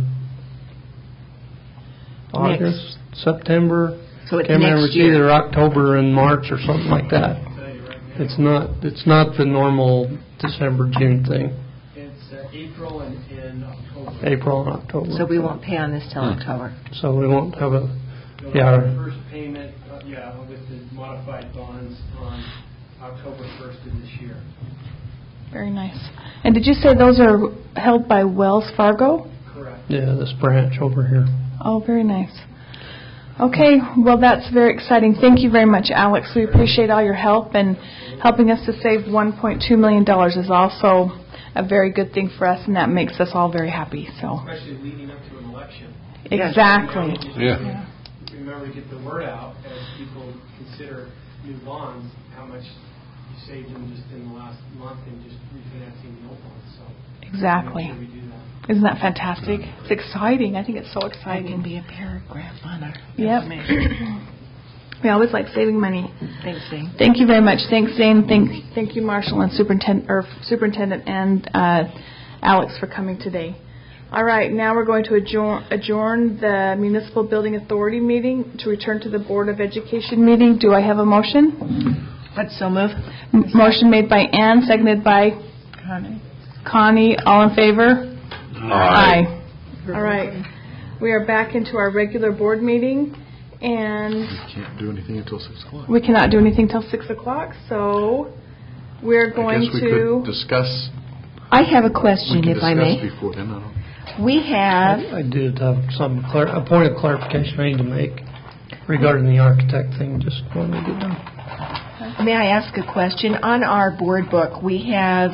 August, September. So it's Can't remember, next it's year. either October and March or something like that. It's not, it's not the normal December, June thing, It's uh, April and, and October. April and October. So we won't pay on this till October. So we won't have a, You'll yeah. have your first payment, uh, yeah, with the modified bonds on October first of this year. Very nice. And did you say those are held by Wells Fargo? Correct. yeah, this branch over here. Oh, very nice. Okay, well, that's very exciting. Thank you very much, Alex. We appreciate all your help, and helping us to save one point two million dollars is also a very good thing for us, and that makes us all very happy. So, Especially leading up to an election. exactly. Yeah. Remember to get the word out as people consider new bonds, how much you saved in just in the last month in just refinancing the old bonds. So Exactly. make sure we do that. Isn't that fantastic? It's exciting. I think it's so That exciting. can be a paragraph on our Yep. information. We always like saving money. Thanks, Zane. Thank you very much. Thanks, Zane. Thank, thank you, Marshall and Superintendent, or Superintendent and uh, Alex for coming today. All right, now we're going to adjourn, adjourn the Municipal Building Authority meeting to return to the Board of Education meeting. Do I have a motion? Let's so move. M- Motion made by Ann, seconded by Connie. Connie. All in favor? Aye. Aye. All right. We are back into our regular board meeting, and We can't do anything until six o'clock. we cannot do anything till six o'clock, so we're I going guess we to... could discuss, I have a we question, can if I may. discuss before then. I don't- We have, I did have some, clar- a point of clarification I need to make regarding the architect thing, just when we get done. may I ask a question? On our board book, we have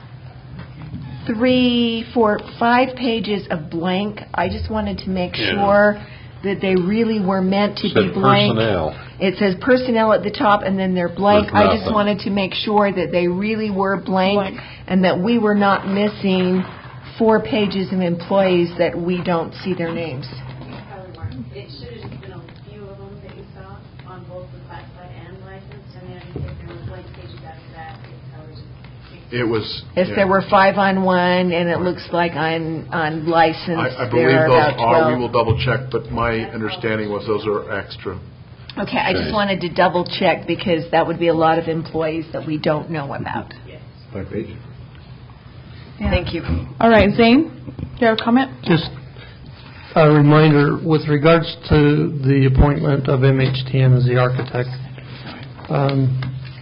three, four, five pages of blank. I just wanted to make Yeah. sure that they really were meant to be Said blank. personnel. It says personnel at the top, and then they're blank. There's I just nothing. wanted to make sure that they really were blank, and that we were not missing four pages of employees that we don't see their names. Probably weren't. It should have just been a few of them that you saw on both the classified and licensed, and then if there were blank pages after that, it probably just... It was. If yeah. there were five on one, and it looks like on, on licensed, I I there believe are those about are, we twelve. will double check, but my understanding was those are extra. Okay, I just Okay. wanted to double check, because that would be a lot of employees that we don't know about. Five pages. Thank you. All right, Zane, do you have a comment? Just a reminder, with regards to the appointment of M H T M as the architect, um,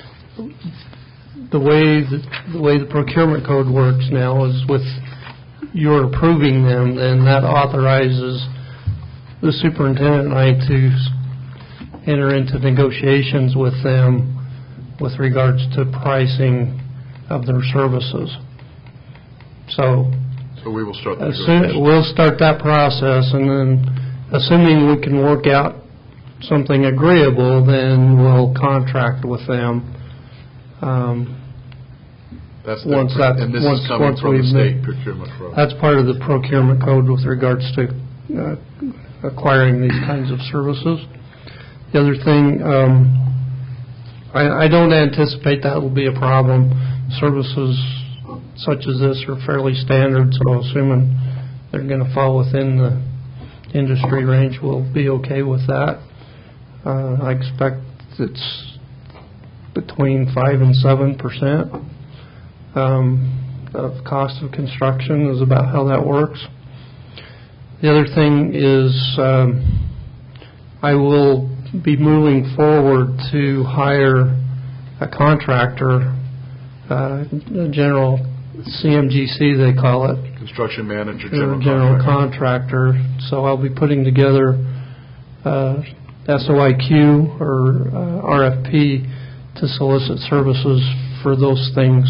the way that, the way the procurement code works now is with your approving them, then that authorizes the superintendent and I to s- enter into negotiations with them with regards to pricing of their services. So So we will start the as soon, negotiations. we'll start that process, and then, assuming we can work out something agreeable, then we'll contract with them. Um, That's the- once that- And this once- is coming once from the we've state made- procurement program. That's part of the procurement code with regards to uh, acquiring these kinds of services. The other thing, um, I, I don't anticipate that will be a problem. Services such as this are fairly standard, so assuming they're going to fall within the industry range, we'll be okay with that. Uh, I expect it's between five and seven percent um, of cost of construction is about how that works. The other thing is um, I will be moving forward to hire a contractor, uh, a general C M G C they call it, Construction manager, general, general general contractor. contractor. So I'll be putting together uh, S O I Q or uh, R F P to solicit services for those things.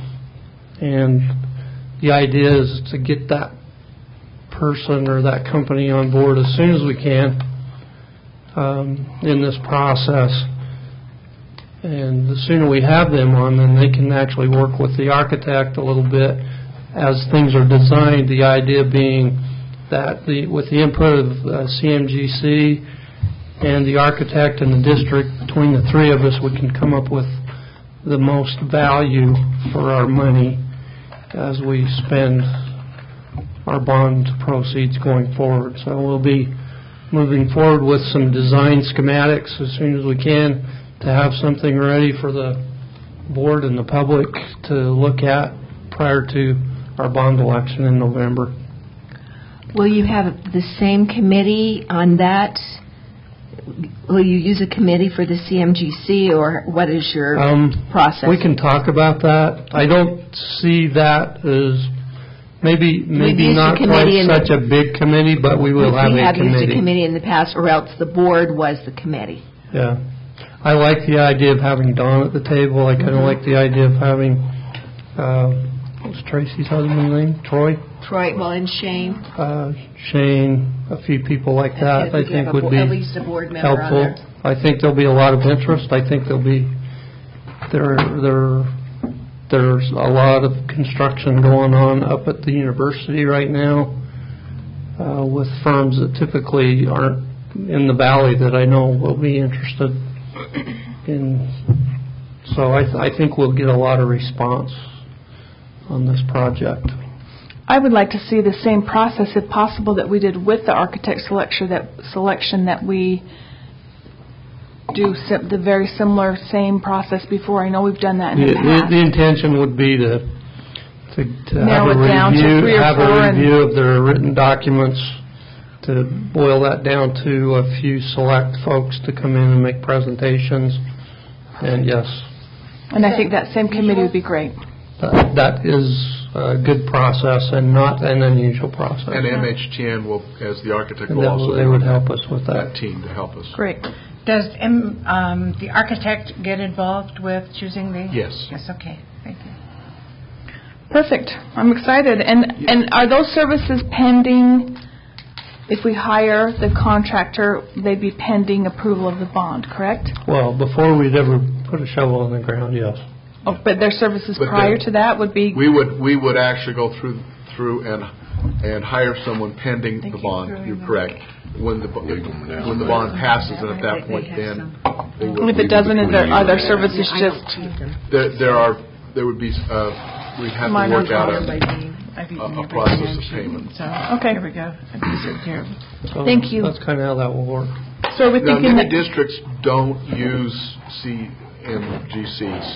And the idea is to get that person or that company on board as soon as we can um, in this process. And the sooner we have them on, then they can actually work with the architect a little bit as things are designed. The idea being that the, with the input of uh, C M G C and the architect and the district, between the three of us, we can come up with the most value for our money as we spend our bond proceeds going forward. So we'll be moving forward with some design schematics as soon as we can to have something ready for the board and the public to look at prior to our bond election in November. Will you have the same committee on that? Will you use a committee for the C M G C, or what is your um, process? We can talk about that. I don't see that as maybe maybe not quite such a big committee, but we will have a committee. We have used a committee in the past, or else the board was the committee. Yeah. I like the idea of having Don at the table. I kind of mm-hmm. like the idea of having, uh, what's Tracy's husband's name? Troy? Troy, well, and Shane. Uh, Shane, a few people like that, I think would be at least a board member helpful. On there. I think there'll be a lot of interest. I think there'll be, there, there, there's a lot of construction going on up at the university right now uh, with firms that typically aren't in the valley that I know will be interested in. So I, th- I think we'll get a lot of response on this project. I would like to see the same process, if possible, that we did with the architect selection that selection that we do sim- the very similar same process before. I know we've done that in the, the past. The, the intention would be to to, to have a it down to review, three or have four a review of their written documents, to boil that down to a few select folks to come in and make presentations. And yes, and I think that same committee would be great. That, that is a good process and not an unusual process. And M H T N will, as the architect, and will that, also they would help us with that that. team to help us. Great. Does um, um, the architect get involved with choosing the? Yes. Yes. Okay. Thank you. Perfect. I'm excited. And yeah. and are those services pending? If we hire the contractor, they'd be pending approval of the bond, correct? Well, before we'd ever put a shovel in the ground, yes. Oh, but their services but prior the, to that would be. We would we would actually go through through and and hire someone pending Thank the bond. You You're correct. When the when the bond passes, and at that point, then they would. If it doesn't, is there, are their services just? There, there are. There would be. Uh, we'd have to work out a, a, a process of payment. So, okay. Here we go. So Thank you. That's kind of how that will work. So we're now, thinking many that districts don't use C M G Cs.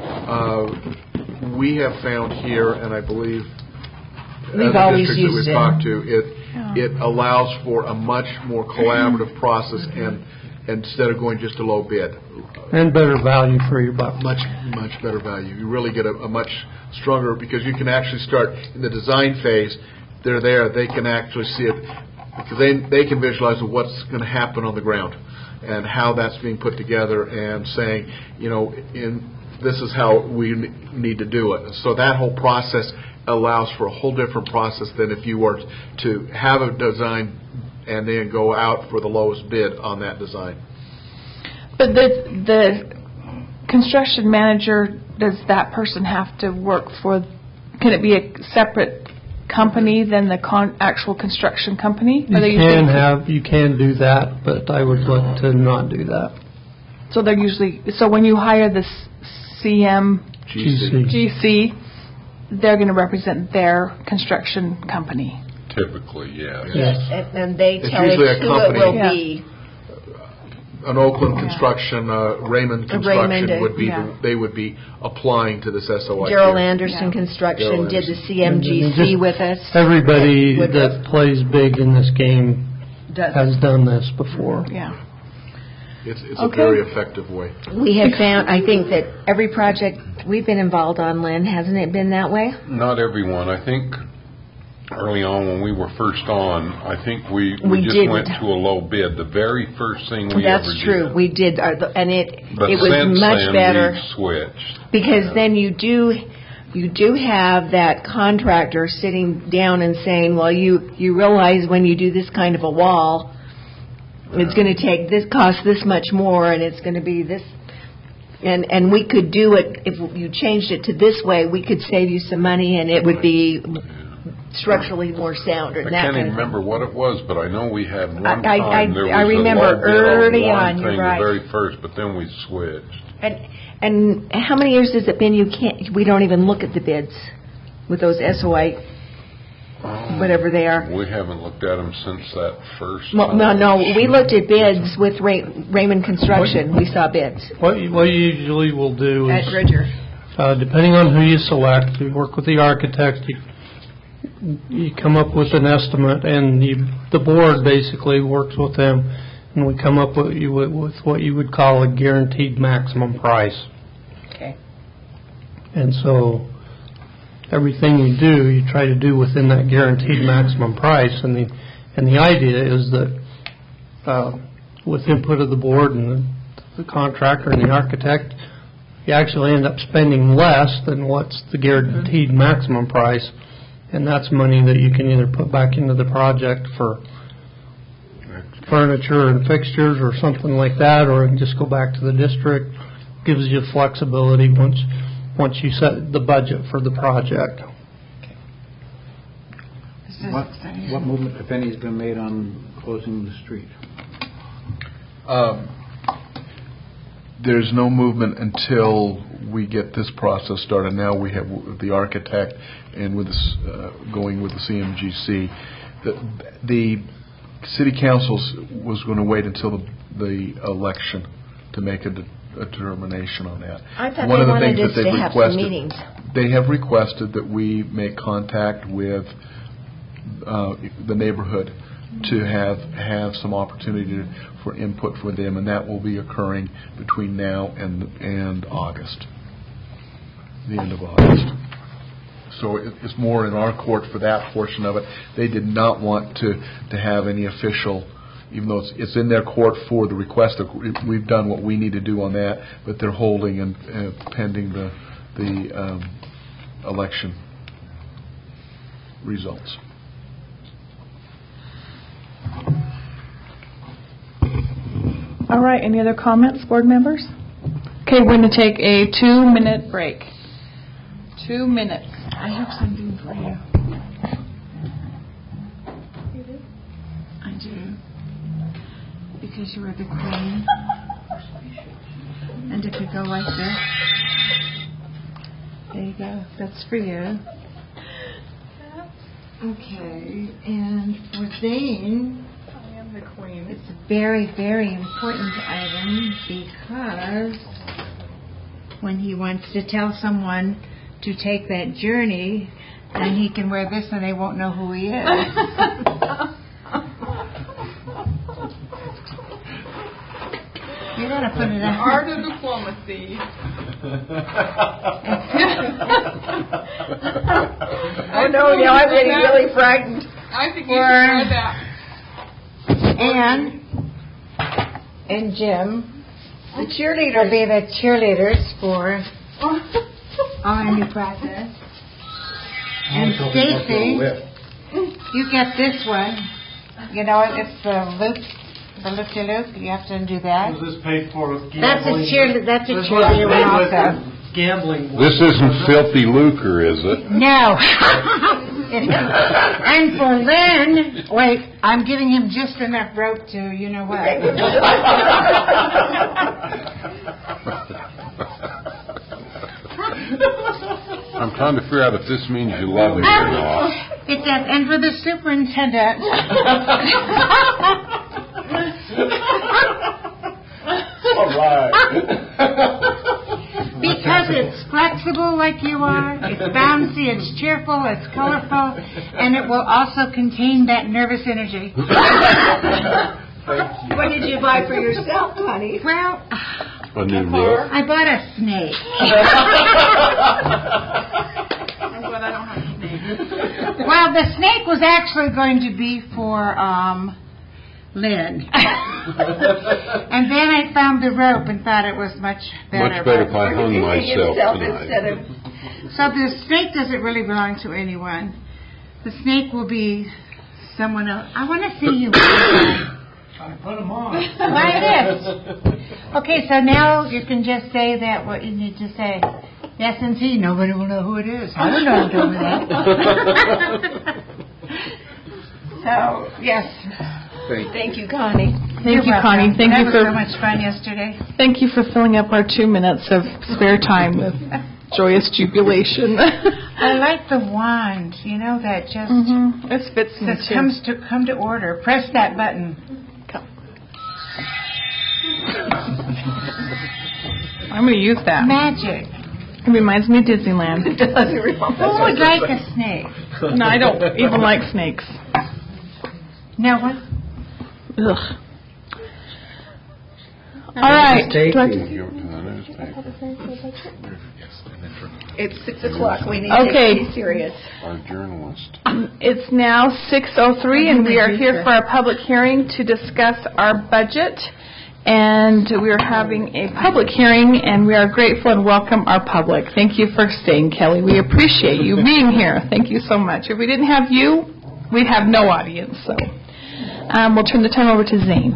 Uh, we have found here, and I believe we've other always districts that used we've it. talked to, it yeah. it allows for a much more collaborative process, and instead of going just a low bid. And better value for your buck. Much, much better value. You really get a, a much stronger, because you can actually start in the design phase. They're there. They can actually see it, because they they can visualize what's going to happen on the ground and how that's being put together, and saying, you know, in this is how we need to do it. So that whole process allows for a whole different process than if you were to have a design and then go out for the lowest bid on that design. But the the construction manager, does that person have to work for? Can it be a separate company than the con, actual construction company? You can have you can do that, but I would look to not do that. So they're usually so when you hire the C M G C, they're going to represent their construction company. Typically, yes. Yes. And, and they It's tell usually us a who company. it will Yeah. be. An Oakland Construction, uh, Raymond Construction Raymond, would be, yeah. the, they would be applying to this S O I. Gerald Anderson Yeah. Construction Gerald did the Anderson. C M G And C just with us. Everybody With that us. plays big in this game Does. has done this before. Yeah. It's, it's Okay. a very effective way. We have found, I think that every project we've been involved on, Lynn, hasn't it been that way? Not everyone. I think early on when we were first on, I think we, we, We just didn't. went to a low bid. The very first thing we That's ever did. true. We did, uh, the- and it But it was since much then, better we've switched. because Yeah. then you do you do have that contractor sitting down and saying, well, you you realize when you do this kind of a wall, it's going to take this cost this much more, and it's going to be this. And and we could do it if you changed it to this way. We could save you some money, and it would be structurally more sound. Or I that can't kind even of- remember what it was, but I know we had one I- I- time I- there was I remember a low bid early on one on, you're thing, right. the very first, but then we switched. And and how many years has it been? You can't. We don't even look at the bids with those S O I, whatever they are. We haven't looked at them since that first. Well, time. no, no. We looked at bids with Ray, Raymond Construction. We saw bids What you, what you usually will do at is, Bridger. uh, depending on who you select, you work with the architect, you, you come up with an estimate, and you, the board basically works with them, and we come up with, you, with, with what you would call a guaranteed maximum price. Okay. And so, everything you do, you try to do within that guaranteed maximum price. And the and the idea is that uh, with input of the board and the, the contractor and the architect, you actually end up spending less than what's the guaranteed maximum price. And that's money that you can either put back into the project for furniture and fixtures or something like that, or just go back to the district. Gives you flexibility once once you set the budget for the project. What, what movement, if any, has been made on closing the street? Um, There's no movement until we get this process started. Now we have the architect and with this, uh, going with the C M G C. The, the city council was going to wait until the, the election to make a, de- a determination on that. I thought One they of the wanted things us that to they've have some requested, meetings. they have requested that we make contact with uh, the neighborhood to have have some opportunity for input for them, and that will be occurring between now and and August, the end of August. So it, it's more in our court for that portion of it. They did not want to to have any official, even though it's, it's in their court for the request. Of, we've done what we need to do on that, but they're holding and uh, pending the the um, election results. All right, any other comments, board members? Okay, we're going to take a two-minute break. Two minutes. I have something for you. You do? I do. Because you are the queen. And it could go like this. There you go. That's for you. Okay, and for Zane, I am the queen. it's a very, very important item because when he wants to tell someone to take that journey, then he can wear this and they won't know who he is. You gotta put it on. Art of diplomacy. Oh no, now I'm getting really frightened. I think you should try that. Anne and Jim, the cheerleader, will be the cheerleaders for our new process. And Stacy, you get this one. You know, it's the loop, the loop-de-loop. You have to undo that. Was this paid for with That's a gambling? cheerleader. That's a This was cheerleader paid one with also. Gambling. This isn't filthy lucre, is it? No. And for Lynn, wait, I'm giving him just enough rope to, you know what. I'm trying to figure out if this means you love me or not. It does. And for the superintendent. All right. Because it's flexible like you are, it's bouncy, it's cheerful, it's colorful, and it will also contain that nervous energy. What did you buy for yourself, honey? Well, A new look. I bought a snake. I'm going I don't have a snake. Well, the snake was actually going to be for um, Lynn. And then I found the rope and thought it was much better. Much better if I hung myself Instead tonight. of So the snake doesn't really belong to anyone. The snake will be someone else. I want to see you. I put them on. Like this. Okay, so now you can just say that what you need to say. S and T, nobody will know who it is. I don't know who that. So, yes. Thank you, Connie. Thank You're you, welcome. Connie. Thank that you was for so much fun yesterday. thank you for filling up our two minutes of spare time with joyous jubilation. I like the wand, you know, that just Mm-hmm. It fits me that too. comes to come to order. Press that button. I'm going to use that. Magic. It reminds me of Disneyland. It does. It reminds Who would like a snake? No, I don't even like snakes. Now what? Ugh. All right. Do I- Give it to the newspaper. It's six o'clock. We need Okay. to be serious. Our journalist. It's now six oh three, and we are here for our public hearing to discuss our budget. And we are having a public hearing, and we are grateful and welcome our public. Thank you for staying, Kelly. We appreciate you being here. Thank you so much. If we didn't have you, we'd have no audience. So um, we'll turn the time over to Zane.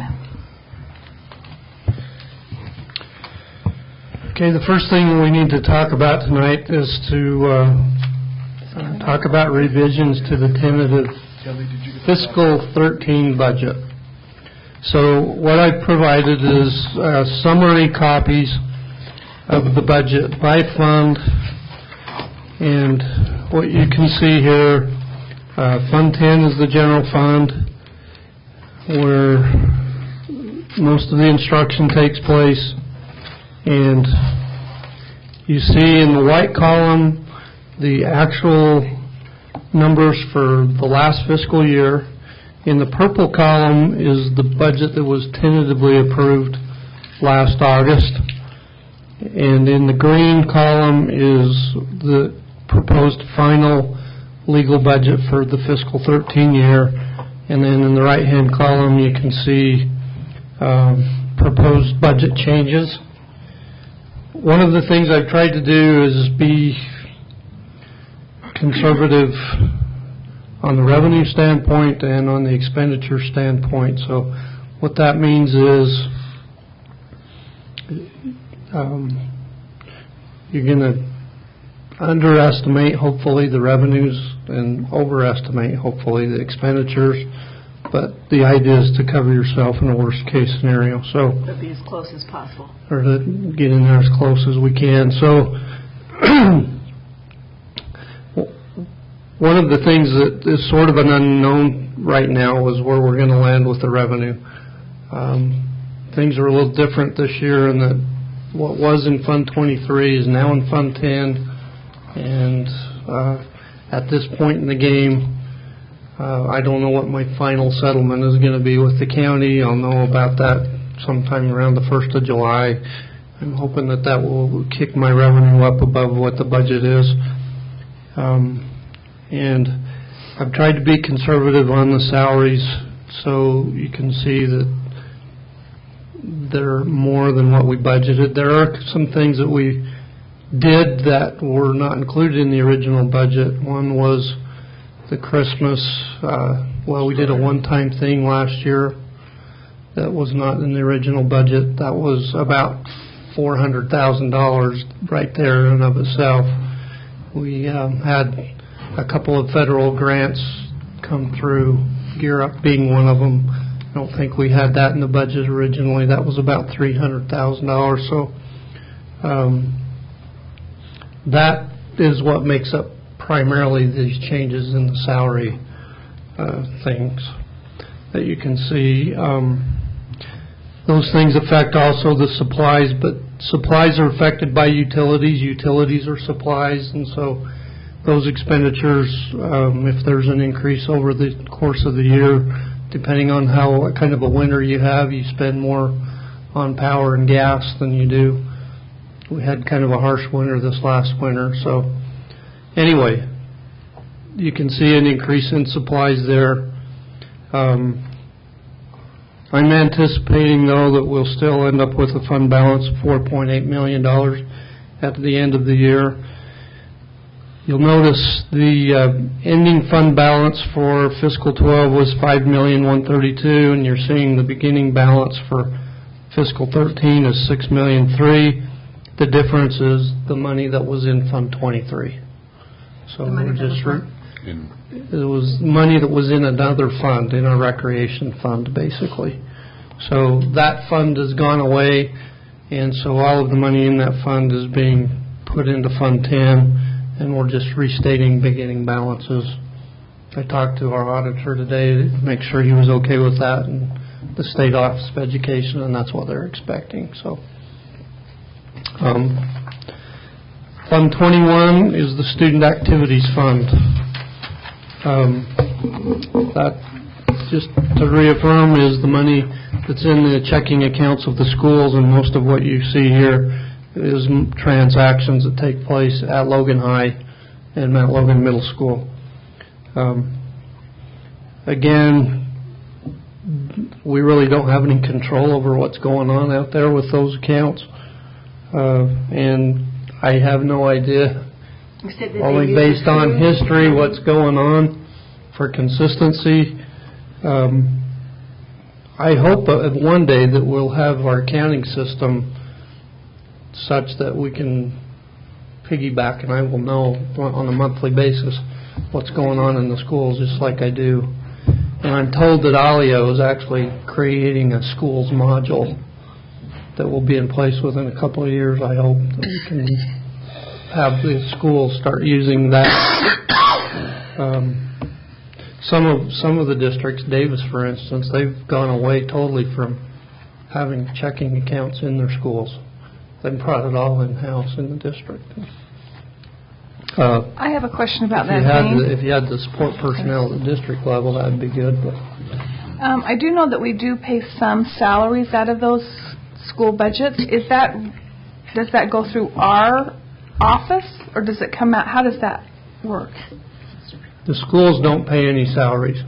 Okay, the first thing we need to talk about tonight is to uh, uh, talk about revisions to the tentative fiscal thirteen budget. So what I've provided is uh, summary copies of the budget by fund, and what you can see here, uh, Fund ten is the general fund, where most of the instruction takes place. And you see in the white column the actual numbers for the last fiscal year. In the purple column is the budget that was tentatively approved last August. And in the green column is the proposed final legal budget for the fiscal thirteen year. And then in the right-hand column you can see um, proposed budget changes. One of the things I've tried to do is be conservative on the revenue standpoint and on the expenditure standpoint. So what that means is um, you're going to underestimate, hopefully, the revenues and overestimate, hopefully, the expenditures. But the idea is to cover yourself in a worst-case scenario. So, But be as close as possible. or to get in there as close as we can. So, one of the things that is sort of an unknown right now is where we're going to land with the revenue. Um, things are a little different this year in that what was in Fund twenty-three is now in Fund ten, and uh, at this point in the game, Uh, I don't know what my final settlement is going to be with the county. I'll know about that sometime around the first of July. I'm hoping that that will kick my revenue up above what the budget is. Um, and I've tried to be conservative on the salaries so you can see that they're more than what we budgeted. There are some things that we did that were not included in the original budget. One was the Christmas, uh, well, we did a one-time thing last year that was not in the original budget. That was about four hundred thousand dollars right there in and of itself. We um, had a couple of federal grants come through, Gear Up being one of them. I don't think we had that in the budget originally. That was about three hundred thousand dollars. So um, that is what makes up primarily these changes in the salary uh, things that you can see. Um, those things affect also the supplies, but supplies are affected by utilities. Utilities are supplies, and so those expenditures, um, if there's an increase over the course of the year, depending on how what kind of a winter you have, you spend more on power and gas than you do. We had kind of a harsh winter this last winter, so anyway, you can see an increase in supplies there. Um, I'm anticipating, though, that we'll still end up with a fund balance of four point eight million dollars at the end of the year. You'll notice the uh, ending fund balance for fiscal twelve was five million one hundred thirty-two thousand dollars, and you're seeing the beginning balance for fiscal thirteen is six million three thousand dollars. The difference is the money that was in Fund twenty-three. So we're just re- it was money that was in another fund, in our recreation fund, basically. So that fund has gone away, and so all of the money in that fund is being put into Fund ten, and we're just restating beginning balances. I talked to our auditor today to make sure he was okay with that, and the State Office of Education, and that's what they're expecting. So, um, Fund twenty-one is the Student Activities Fund. Um, that, just to reaffirm, is the money that's in the checking accounts of the schools, and most of what you see here is transactions that take place at Logan High and Mount Logan Middle School. Um, again, we really don't have any control over what's going on out there with those accounts, uh, and I have no idea, only based on history, what's going on for consistency. Um, I hope uh, one day that we'll have our accounting system such that we can piggyback, and I will know on a monthly basis what's going on in the schools, just like I do. And I'm told that Alio is actually creating a schools module that will be in place within a couple of years. I hope that we can have the schools start using that. Um, some of some of the districts, Davis for instance, they've gone away totally from having checking accounts in their schools. They've brought it all in-house in the district. Uh, I have a question about if that, you had Zane. the, if you had the support personnel at the district level, that would be good. But Um, I do know that we do pay some salaries out of those school budgets. Is that, does that go through our office, or does it come out, how does that work? the schools don't pay any salaries.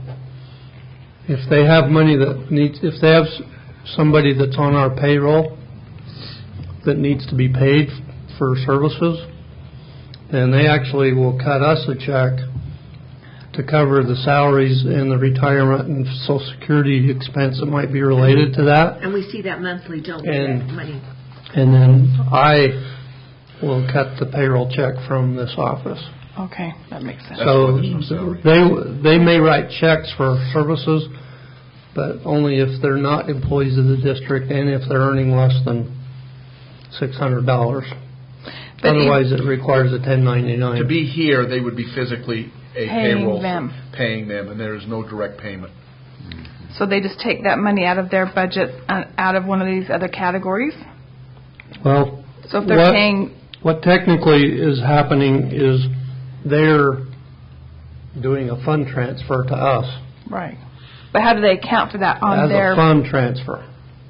If they have money that needs, if they have s- somebody that's on our payroll that needs to be paid for services, then they actually will cut us a check to cover the salaries and the retirement and Social Security expense that might be related to that. And we see that monthly, don't we, And- that money? And then I will cut the payroll check from this office. Okay, that makes sense. So they they may write checks for services, but only if they're not employees of the district and if they're earning less than six hundred dollars. But Otherwise, it requires a ten ninety-nine. To be here, they would be physically a Paying payroll. them. Paying them, and there is no direct payment. So they just take that money out of their budget, uh, out of one of these other categories? Well, So if they're What- paying, what technically is happening is they're doing a fund transfer to us right. But how do they account for that on as their... a fund transfer.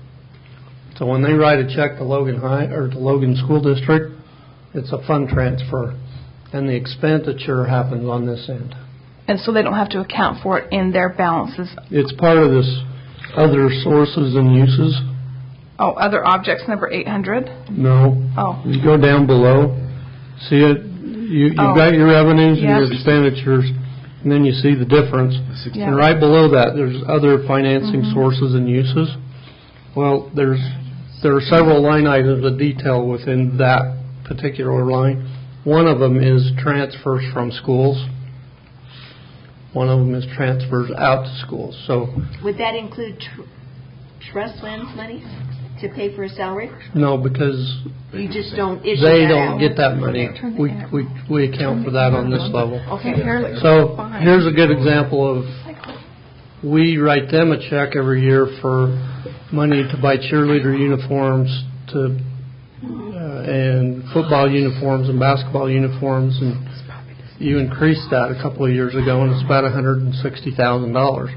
So when they write a check to Logan High or to Logan School District, it's a fund transfer, and the expenditure happens on this end. And so they don't have to account for it in their balances. It's part of this other sources and uses. Oh, other objects, number eight hundred? No. Oh, You go down below, see it, you, you've Oh. got your revenues and your Yes. expenditures, and then you see the difference. Yeah. And right below that, there's other financing Mhm. sources and uses. Well, there's, there are several line items of detail within that particular line. One of them is transfers from schools. One of them is transfers out to schools. So, Would that include tr- trust funds money to pay for a salary? no, because You just don't issue they that don't out? get that money. We, we, we account for that on this level. Okay. So here's a good example of, we write them a check every year for money to buy cheerleader uniforms to, uh, and football uniforms and basketball uniforms, and you increased that a couple of years ago, and it's about one hundred sixty thousand dollars.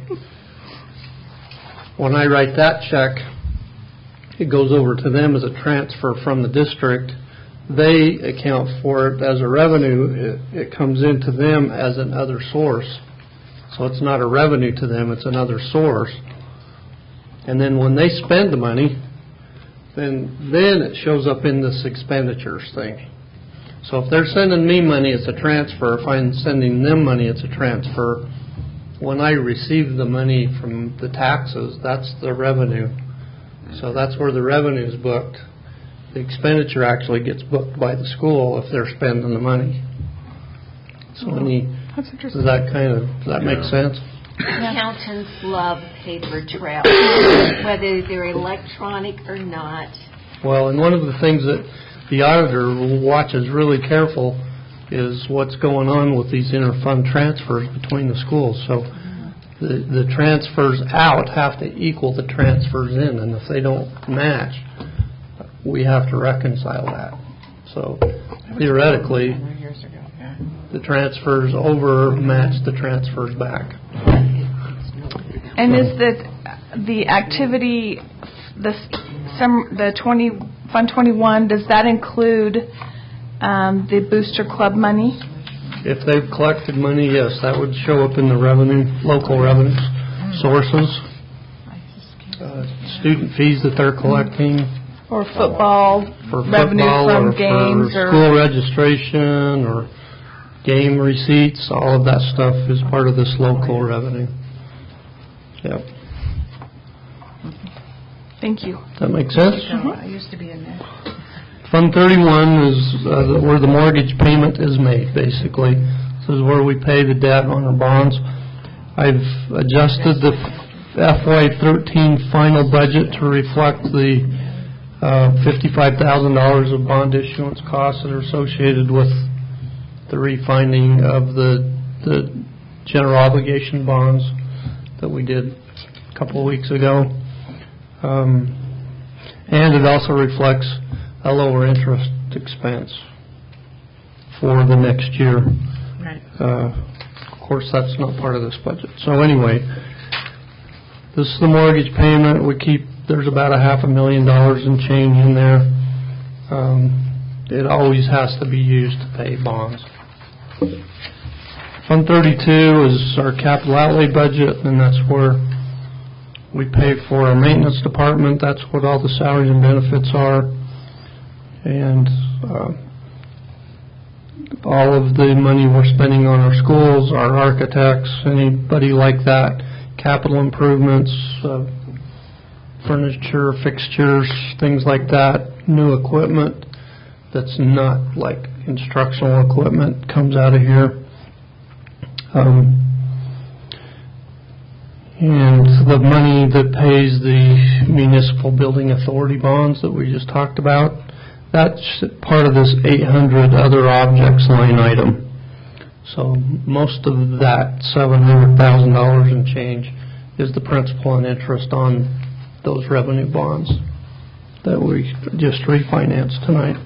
When I write that check, it goes over to them as a transfer from the district, they account for it as a revenue. It, it comes into them as another source. So it's not a revenue to them, it's another source. And then when they spend the money, then then it shows up in this expenditures thing. So if they're sending me money, it's a transfer. If I'm sending them money, it's a transfer. When I receive the money from the taxes, that's the revenue. So that's where the revenue is booked. The expenditure actually gets booked by the school if they're spending the money. So any, That's interesting. does that kind of, does that make sense? Accountants love paper trail, whether they're electronic or not. Well, and one of the things that the auditor watches really careful is what's going on with these inter-fund transfers between the schools. So the, the transfers out have to equal the transfers in, and if they don't match, we have to reconcile that. So theoretically, the transfers over match the transfers back. And is that the activity, the some the twenty Fund twenty-one, does that include um, the Booster Club money? If they've collected money, yes, that would show up in the revenue, local revenue sources. Uh, student fees that they're collecting. Or football for revenue football from or games for or school registration or game receipts, all of that stuff is part of this local revenue. Yep. Thank you. Does that make sense? So I used to be in there. Fund thirty-one is uh, the, where the mortgage payment is made, basically. This is where we pay the debt on our bonds. I've adjusted the F Y thirteen final budget to reflect the uh, fifty-five thousand dollars of bond issuance costs that are associated with the refunding of the, the general obligation bonds that we did a couple of weeks ago. Um, and it also reflects a lower interest expense for the next year. Right. Uh, of course, that's not part of this budget. So anyway, this is the mortgage payment. We keep, there's about a half a million dollars in change in there. Um, it always has to be used to pay bonds. Fund thirty-two is our capital outlay budget, and that's where we pay for our maintenance department. That's what all the salaries and benefits are. And uh, all of the money we're spending on our schools, our architects, anybody like that, capital improvements, uh, furniture, fixtures, things like that, new equipment that's not like instructional equipment comes out of here. Um, and the money that pays the municipal building authority bonds that we just talked about, that's part of this eight hundred other objects line item. So most of that seven hundred thousand dollars and change is the principal and interest on those revenue bonds that we just refinanced tonight.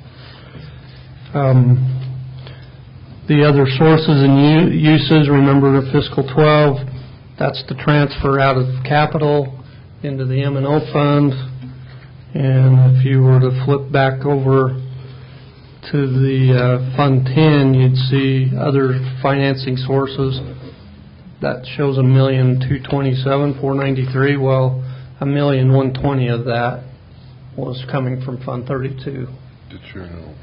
Um, the other sources and u- uses, remember fiscal twelve, that's the transfer out of capital into the M and O fund. And if you were to flip back over to the uh, Fund ten, you'd see other financing sources. That shows a million two twenty-seven four ninety-three. Well, a million one twenty of that was coming from Fund thirty-two. Did you know?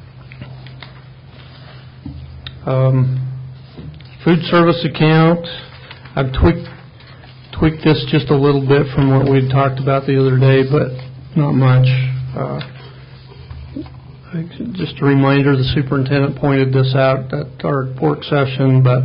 Um, food service account. I've tweaked tweaked this just a little bit from what we'd talked about the other day, but not much. Uh, just a reminder, the superintendent pointed this out at our work session, but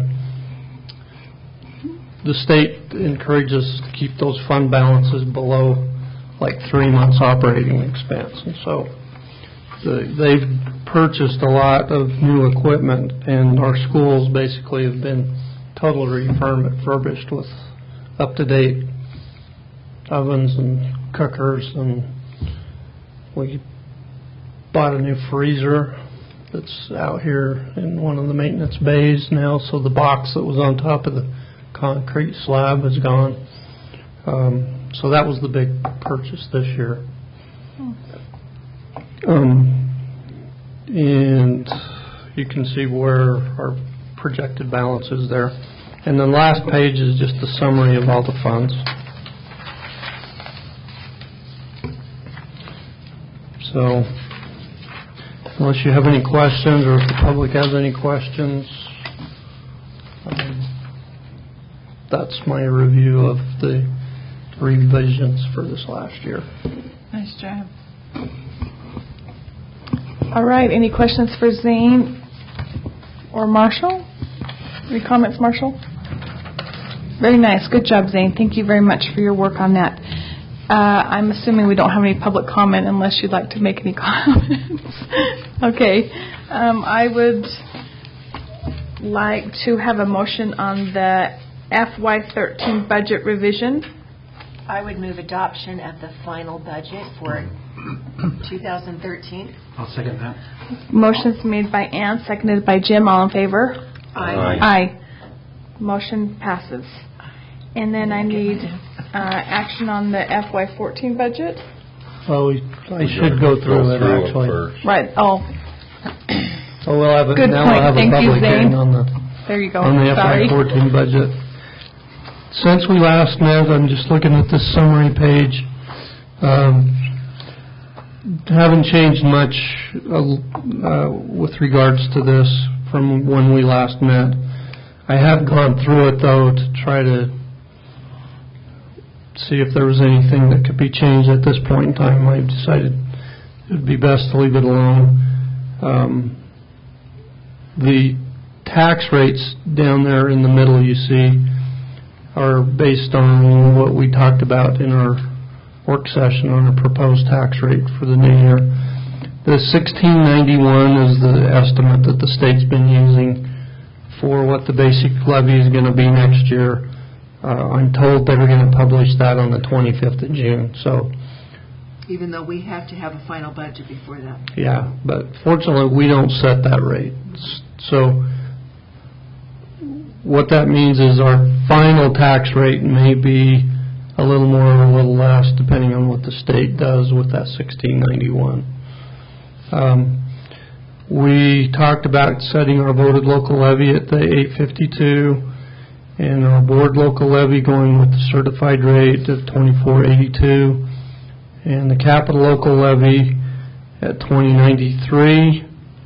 the state encourages us to keep those fund balances below like three months operating expense. And so the, they've purchased a lot of new equipment, and our schools basically have been totally refurbished with up-to-date ovens and cookers, and we bought a new freezer that's out here in one of the maintenance bays now, so the box that was on top of the concrete slab is gone. Um, so that was the big purchase this year. Um, And you can see where our projected balance is there. And the last page is just a summary of all the funds. So, unless you have any questions, or if the public has any questions, um, that's my review of the revisions for this last year. Nice job. All right, any questions for Zane or Marshall? Any comments, Marshall? Very nice. Good job, Zane. Thank you very much for your work on that. Uh, I'm assuming we don't have any public comment unless you'd like to make any comments. Okay. Um, I would like to have a motion on the F Y thirteen budget revision. I would move adoption of the final budget for two thousand thirteen. I'll second that. Motion's made by Ann, seconded by Jim. All in favor? Aye. Aye. Motion passes. And then I need uh, action on the F Y fourteen budget. Well, we, I should go through it, through it actually. first. Right. Oh, So we'll have a, Good now point. we'll have Thank a you, public Zane. hearing on the, there you go. on the F Sorry. Y fourteen budget. Since we last met, I'm just looking at this summary page. Um, haven't changed much uh, uh, with regards to this from when we last met. I have gone through it, though, to try to see if there was anything that could be changed at this point in time. I decided it would be best to leave it alone. Um, the tax rates down there in the middle, you see, are based on what we talked about in our work session on a proposed tax rate for the new year. The sixteen ninety-one is the estimate that the state's been using for what the basic levy is going to be next year. Uh, I'm told they're going to publish that on the twenty-fifth of June. So, Even though we have to have a final budget before that. yeah, but fortunately we don't set that rate. So what that means is our final tax rate may be a little more or a little less depending on what the state does with that sixteen ninety-one. Um, we talked about setting our voted local levy at the eight fifty-two and our board local levy going with the certified rate of twenty-four eighty-two and the capital local levy at twenty ninety-three.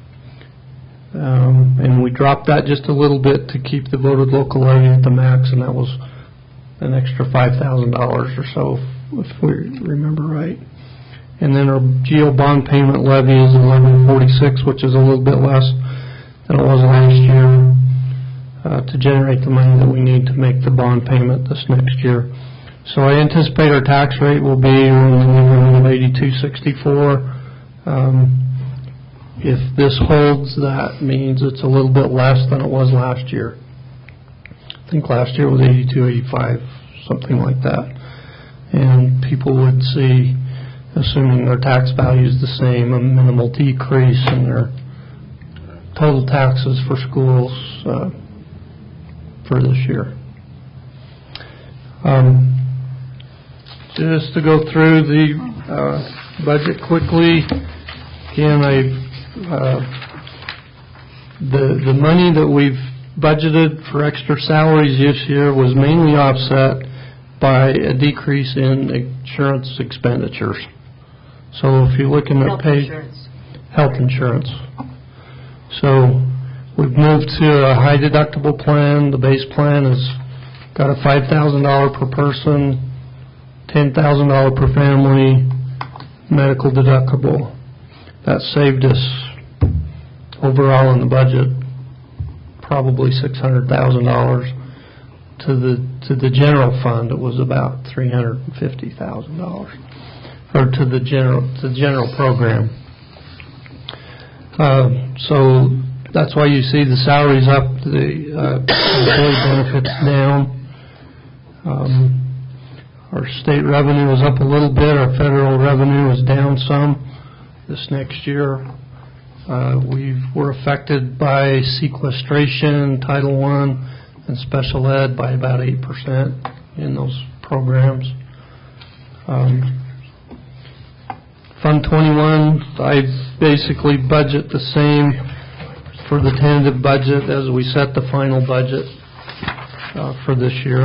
Um, and we dropped that just a little bit to keep the voted local levy at the max, and that was an extra five thousand dollars or so, if, if we remember right. And then our G O bond payment levy is eleven forty-six, which is a little bit less than it was last year, uh, to generate the money that we need to make the bond payment this next year. So I anticipate our tax rate will be in the neighborhood of eighty-two sixty-four. Um, If this holds, that means it's a little bit less than it was last year. I think last year was eighty-two eighty-five, something like that. And people would see, assuming their tax value is the same, a minimal decrease in their total taxes for schools uh, for this year. Um, just to go through the uh, budget quickly, again, I Uh, the the money that we've budgeted for extra salaries this year was mainly offset by a decrease in insurance expenditures. So if you're looking at Health page insurance. health insurance, so we've moved to a high deductible plan. The base plan has got a five thousand dollars per person, ten thousand dollars per family medical deductible. That saved us overall in the budget probably six hundred thousand dollars. To the to the general fund, it was about three hundred fifty thousand dollars, or to the general to the general program. Uh, so that's why you see the salaries up, the uh, employee benefits down. Um, our state revenue is up a little bit. Our federal revenue is down some. This next year, uh, we were affected by sequestration, Title One, and special ed by about eight percent in those programs. Um, Fund twenty-one, I've basically budget the same for the tentative budget as we set the final budget uh, for this year.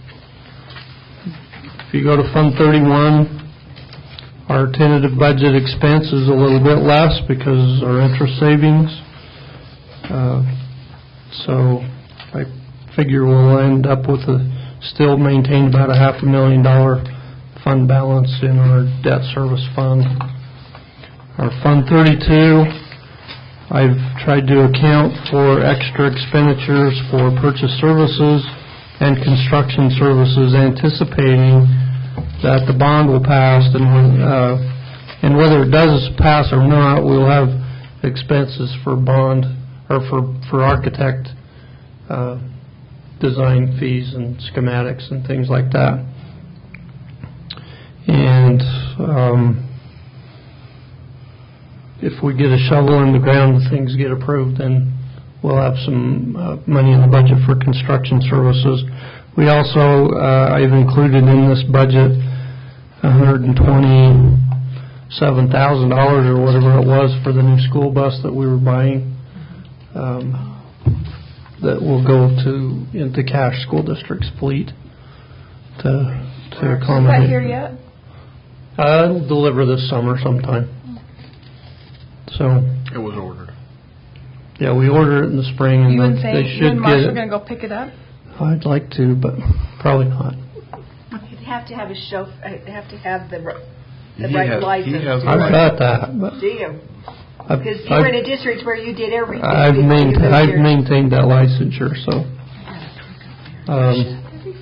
If you go to Fund thirty-one, our tentative budget expense is a little bit less because our interest savings. Uh, so I figure we'll end up with a still maintain about a half a million dollar fund balance in our debt service fund. Our Fund thirty-two, I've tried to account for extra expenditures for purchase services and construction services, anticipating that the bond will pass, and when, uh, and whether it does pass or not, we'll have expenses for bond or for for architect uh, design fees and schematics and things like that. And um, if we get a shovel in the ground and things get approved, then we'll have some uh, money in the budget for construction services. We also, uh, I've included in this budget one hundred twenty-seven thousand dollars or whatever it was for the new school bus that we were buying, um, that will go to into Cache School District's fleet to to accommodate. Is that here yet? Uh, it'll deliver this summer sometime. So It was ordered. yeah, we order it in the spring, and You and they say, should you and get Marcia are it. going to go pick it up? I'd like to, but probably not. You'd have to have a show, uh, have to have the, r- the He right has- he license. has the I've right- got that, but Do you? I've, Because you were in a I've, district where you did everything. I've, before you maintained, lived I've here. maintained that licensure, so. Um,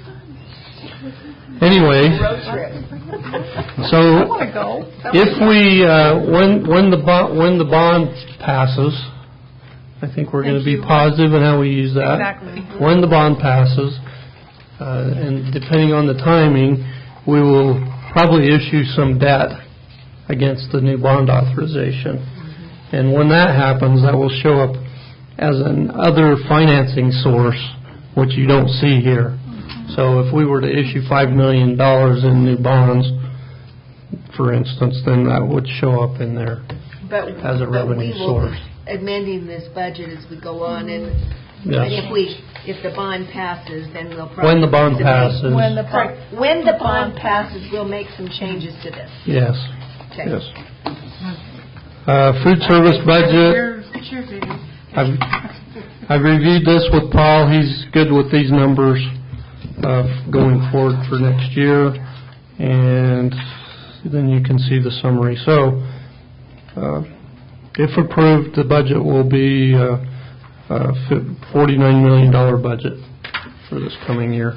anyway, Road trip. so I want to go. if we, uh, when, when the bond, when the bond passes, I think we're going to be positive in how we use that. Exactly. When the bond passes, uh, and depending on the timing, we will probably issue some debt against the new bond authorization. And when that happens, that will show up as an other financing source, which you don't see here. So if we were to issue five million dollars in new bonds, for instance, then that would show up in there But, as a but revenue we will source. be amending this budget as we go on, and, Yes. and if we, if the bond passes, then we'll probably. When the bond passes. When the Sorry, when the bond passes, we'll make some changes to this. Yes, Okay. yes. Uh, food service budget, It's your baby. I've, I've reviewed this with Paul. He's good with these numbers uh, going forward for next year. And then you can see the summary. So, uh, if approved, the budget will be uh, a forty-nine million dollars budget for this coming year,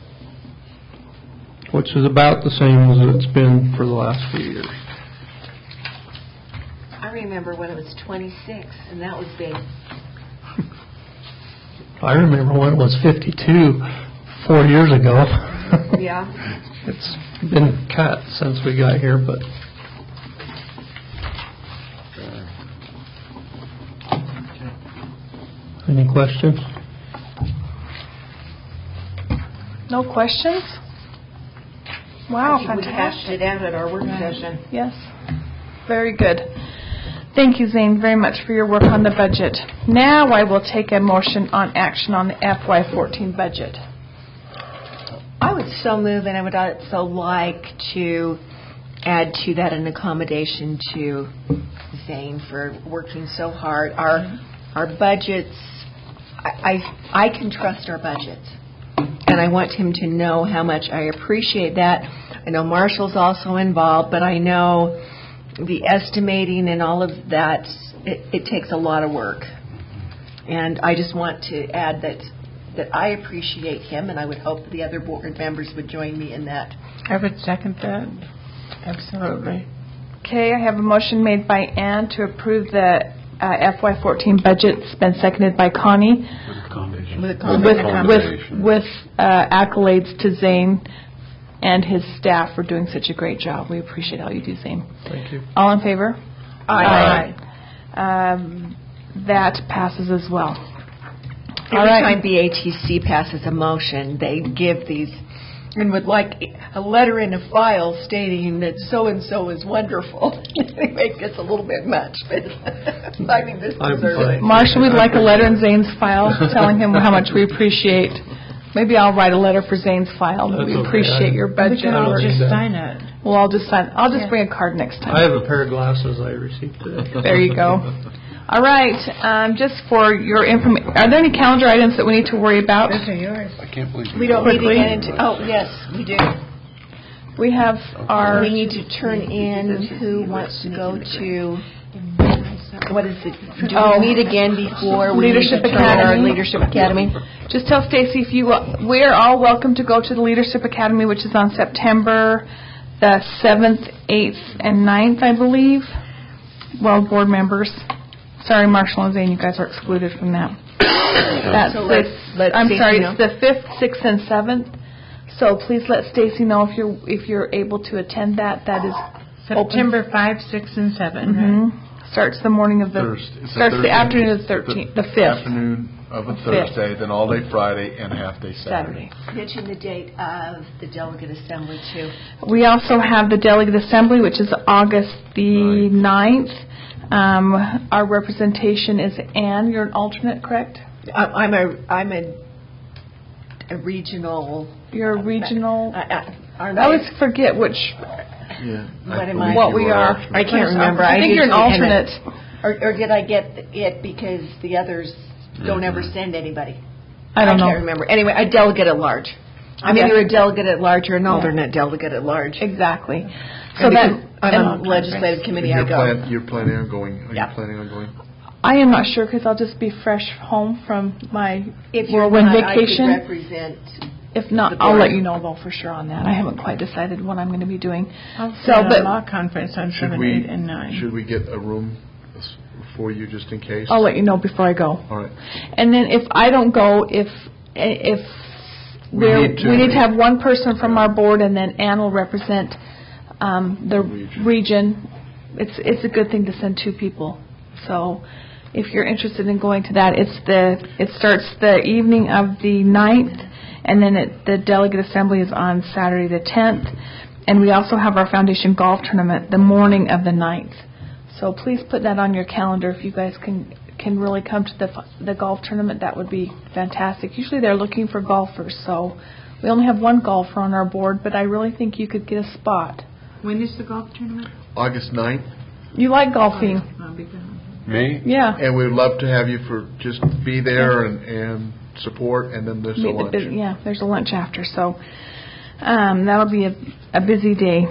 which is about the same as it's been for the last few years. I remember when it was twenty-six, and that was big. I remember when it was fifty-two, four years ago. Yeah. It's been cut since we got here, but any questions? No questions? Wow, I think we hashed fantastic. it out at our work session. Yes, very good. Thank you, Zane, very much for your work on the budget. Now I will take a motion on action on the F Y fourteen budget. I would so move, and I would also like to add to that an accommodation to Zane for working so hard. Our our budgets, I, I, I can trust our budgets, and I want him to know how much I appreciate that. I know Marshall's also involved, but I know the estimating and all of that, it, it takes a lot of work. And I just want to add that that I appreciate him, and I would hope the other board members would join me in that. I would second that. Absolutely. Okay, I have a motion made by Ann to approve the uh, F Y fourteen budget. It's been seconded by Connie With a With with accommodation. with, with uh, accolades to Zane and his staff for doing such a great job. We appreciate all you do, Zane. Thank you. All in favor? Aye. Um, that passes as well. Every All right. time B A T C passes a motion, they give these and would like a letter in a file stating that so-and-so is wonderful. Anyway, it gets a little bit much, but I mean, this I'm deserves fine. it. Marshall, we'd like a letter in Zane's file telling him how much we appreciate. Maybe I'll write a letter for Zane's file. That's We okay. appreciate your We budget. can all don't just need that. sign it. We'll all just sign. I'll just Yeah. bring a card next time. I have a pair of glasses I received today. There you go. All right. Um, just for your information, are there any calendar items that we need to worry about? Those are yours. I can't believe We don't need to Quickly. get into, oh, yes, we do. We have our We need to turn in who wants to go to, what is it? Do Oh. we meet again before we Leadership turn our Academy. Leadership Academy? Just tell Stacy if you, we are all welcome to go to the Leadership Academy, which is on September the seventh, eighth, and ninth, I believe. Well, board members. Sorry, Marshall and Zane, you guys are excluded from that. That's So the, let's- let I'm Stacy sorry, know. it's the fifth, sixth, and seventh. So please let Stacy know if you're if you're able to attend that. That is September fifth, sixth, and seventh, right? hmm starts the morning of the Thursday. It's a starts Thursday. the afternoon of the thirteenth, the fifth. Afternoon of a The fifth. Thursday, then all day Friday, and a half day Saturday. Saturday. Mention the date of the delegate assembly, too. We also have the delegate assembly, which is August the ninth. Um, our representation is Ann. You're an alternate, correct? I- I'm a, I'm a, a regional. You're a regional. I, I, aren't I always forget which Yeah. What am believe I- what you we were are. alternate. I can't remember. I think you're an usually am a- alternate. Or, or did I get it because the others don't ever send anybody? I don't can't know. remember. Anyway, a delegate at large. I'm Okay. either a delegate at large or an alternate delegate at large. Exactly. So And that because I'm on the legislative committee, I You're go. plan- You're planning on going, are Yeah. you planning on going? I am not sure because I'll just be fresh home from my If you're whirlwind not, I could vacation. represent. If not, the I'll board. let you know though for sure on that. I haven't quite decided what I'm going to be doing. I'll So, so, but- a law conference on Should seven, we, eight, and nine. should we get a room for you just in case? I'll let you know before I go. All right. And then if I don't go, if if We there, need to- we need to have one person from our board, and then Ann will represent um, the Region. region. It's it's a good thing to send two people. So if you're interested in going to that, it's the it starts the evening of the ninth, and then it, the delegate assembly is on Saturday the tenth, and we also have our foundation golf tournament the morning of the ninth. So please put that on your calendar if you guys can can really come to the the golf tournament. That would be fantastic. Usually they're looking for golfers, so we only have one golfer on our board, but I really think you could get a spot. When is the golf tournament? August ninth, You like golfing? I'll be gone. Me? Yeah. and we'd love to have you for, just be there and, and support, and then there's a Meet the lunch. bus- Yeah, there's a lunch after, so um, that'll be a, a busy day.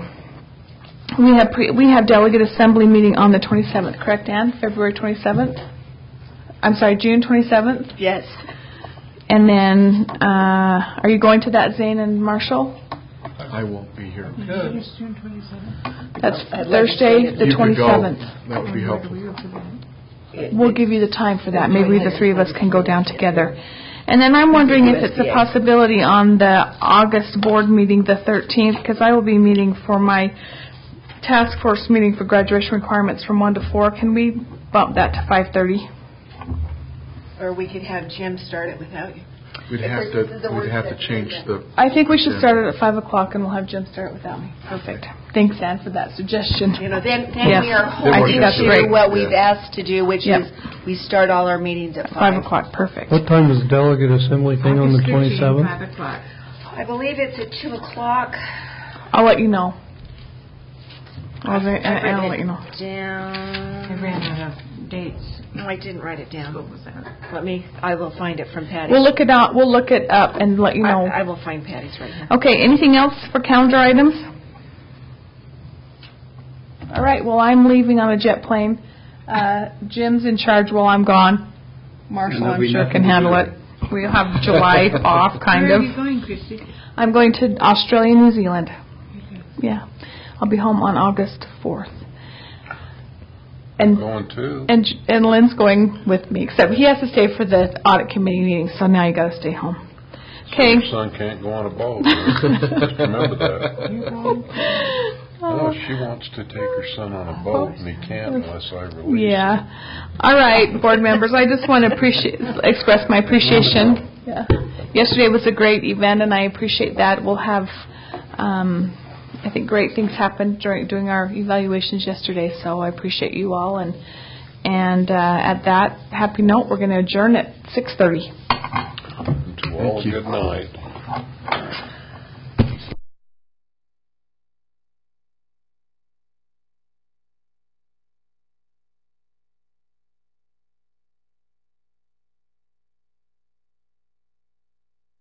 We have pre, we have delegate assembly meeting on the twenty-seventh, correct, Ann? February twenty-seventh? I'm sorry, June twenty-seventh? Yes. And then, uh, are you going to that, Zane and Marshall? I won't be here. It's June twenty-seventh. That's At Thursday, legislative. the You could go. twenty-seventh. That would be Where do helpful. we go for that? We'll give you the time for that. Maybe the three of us can go down together. And then I'm wondering if it's a possibility on the August board meeting, the thirteenth, because I will be meeting for my task force meeting for graduation requirements from one to four. Can we bump that to five thirty? Or we could have Jim start it without you. We'd If have this is to, the we'd work have to that- change the, I think we should start it at five o'clock, and we'll have Jim start without me. Perfect. Thanks, Ann, for that suggestion. You know, then, then Yes. we are I think holding that's to great. what we've Yeah. asked to do, which Yep. is we start all our meetings at Five five. o'clock, perfect. What time is delegate assembly thing on the August fifteenth, twenty-seventh? five o'clock. I believe it's at two o'clock. I'll let you know. I'll, I and read I'll it let you know. Down. I ran out of dates. No, I didn't write it down. What was that? Let me, I will find it from Patty. We'll look it out, we'll look it up and let you know. I, I will find Patty's right here. Okay, anything else for calendar items? All right, well, I'm leaving on a jet plane. Uh, Jim's in charge while I'm gone. Marshall, There'll I'm be sure, nothing can to handle do. it. We'll have July off, kind Where of. are you going, Christy? I'm going to Australia, New Zealand. Yeah, I'll be home on August fourth. And Going too. and and Lynn's going with me, except he has to stay for the audit committee meeting, so now you got to stay home. Okay. Your son can't go on a boat. Just remember that. No, she wants to take her son on a boat, and he can't unless I release him. Yeah. All right, board members, I just want to appreciate, express my appreciation. Yeah. yesterday was a great event, and I appreciate that. We'll have, um, I think, great things happened during doing our evaluations yesterday, so I appreciate you all. And and uh, at that happy note, we're going to adjourn at six thirty. Well, good night.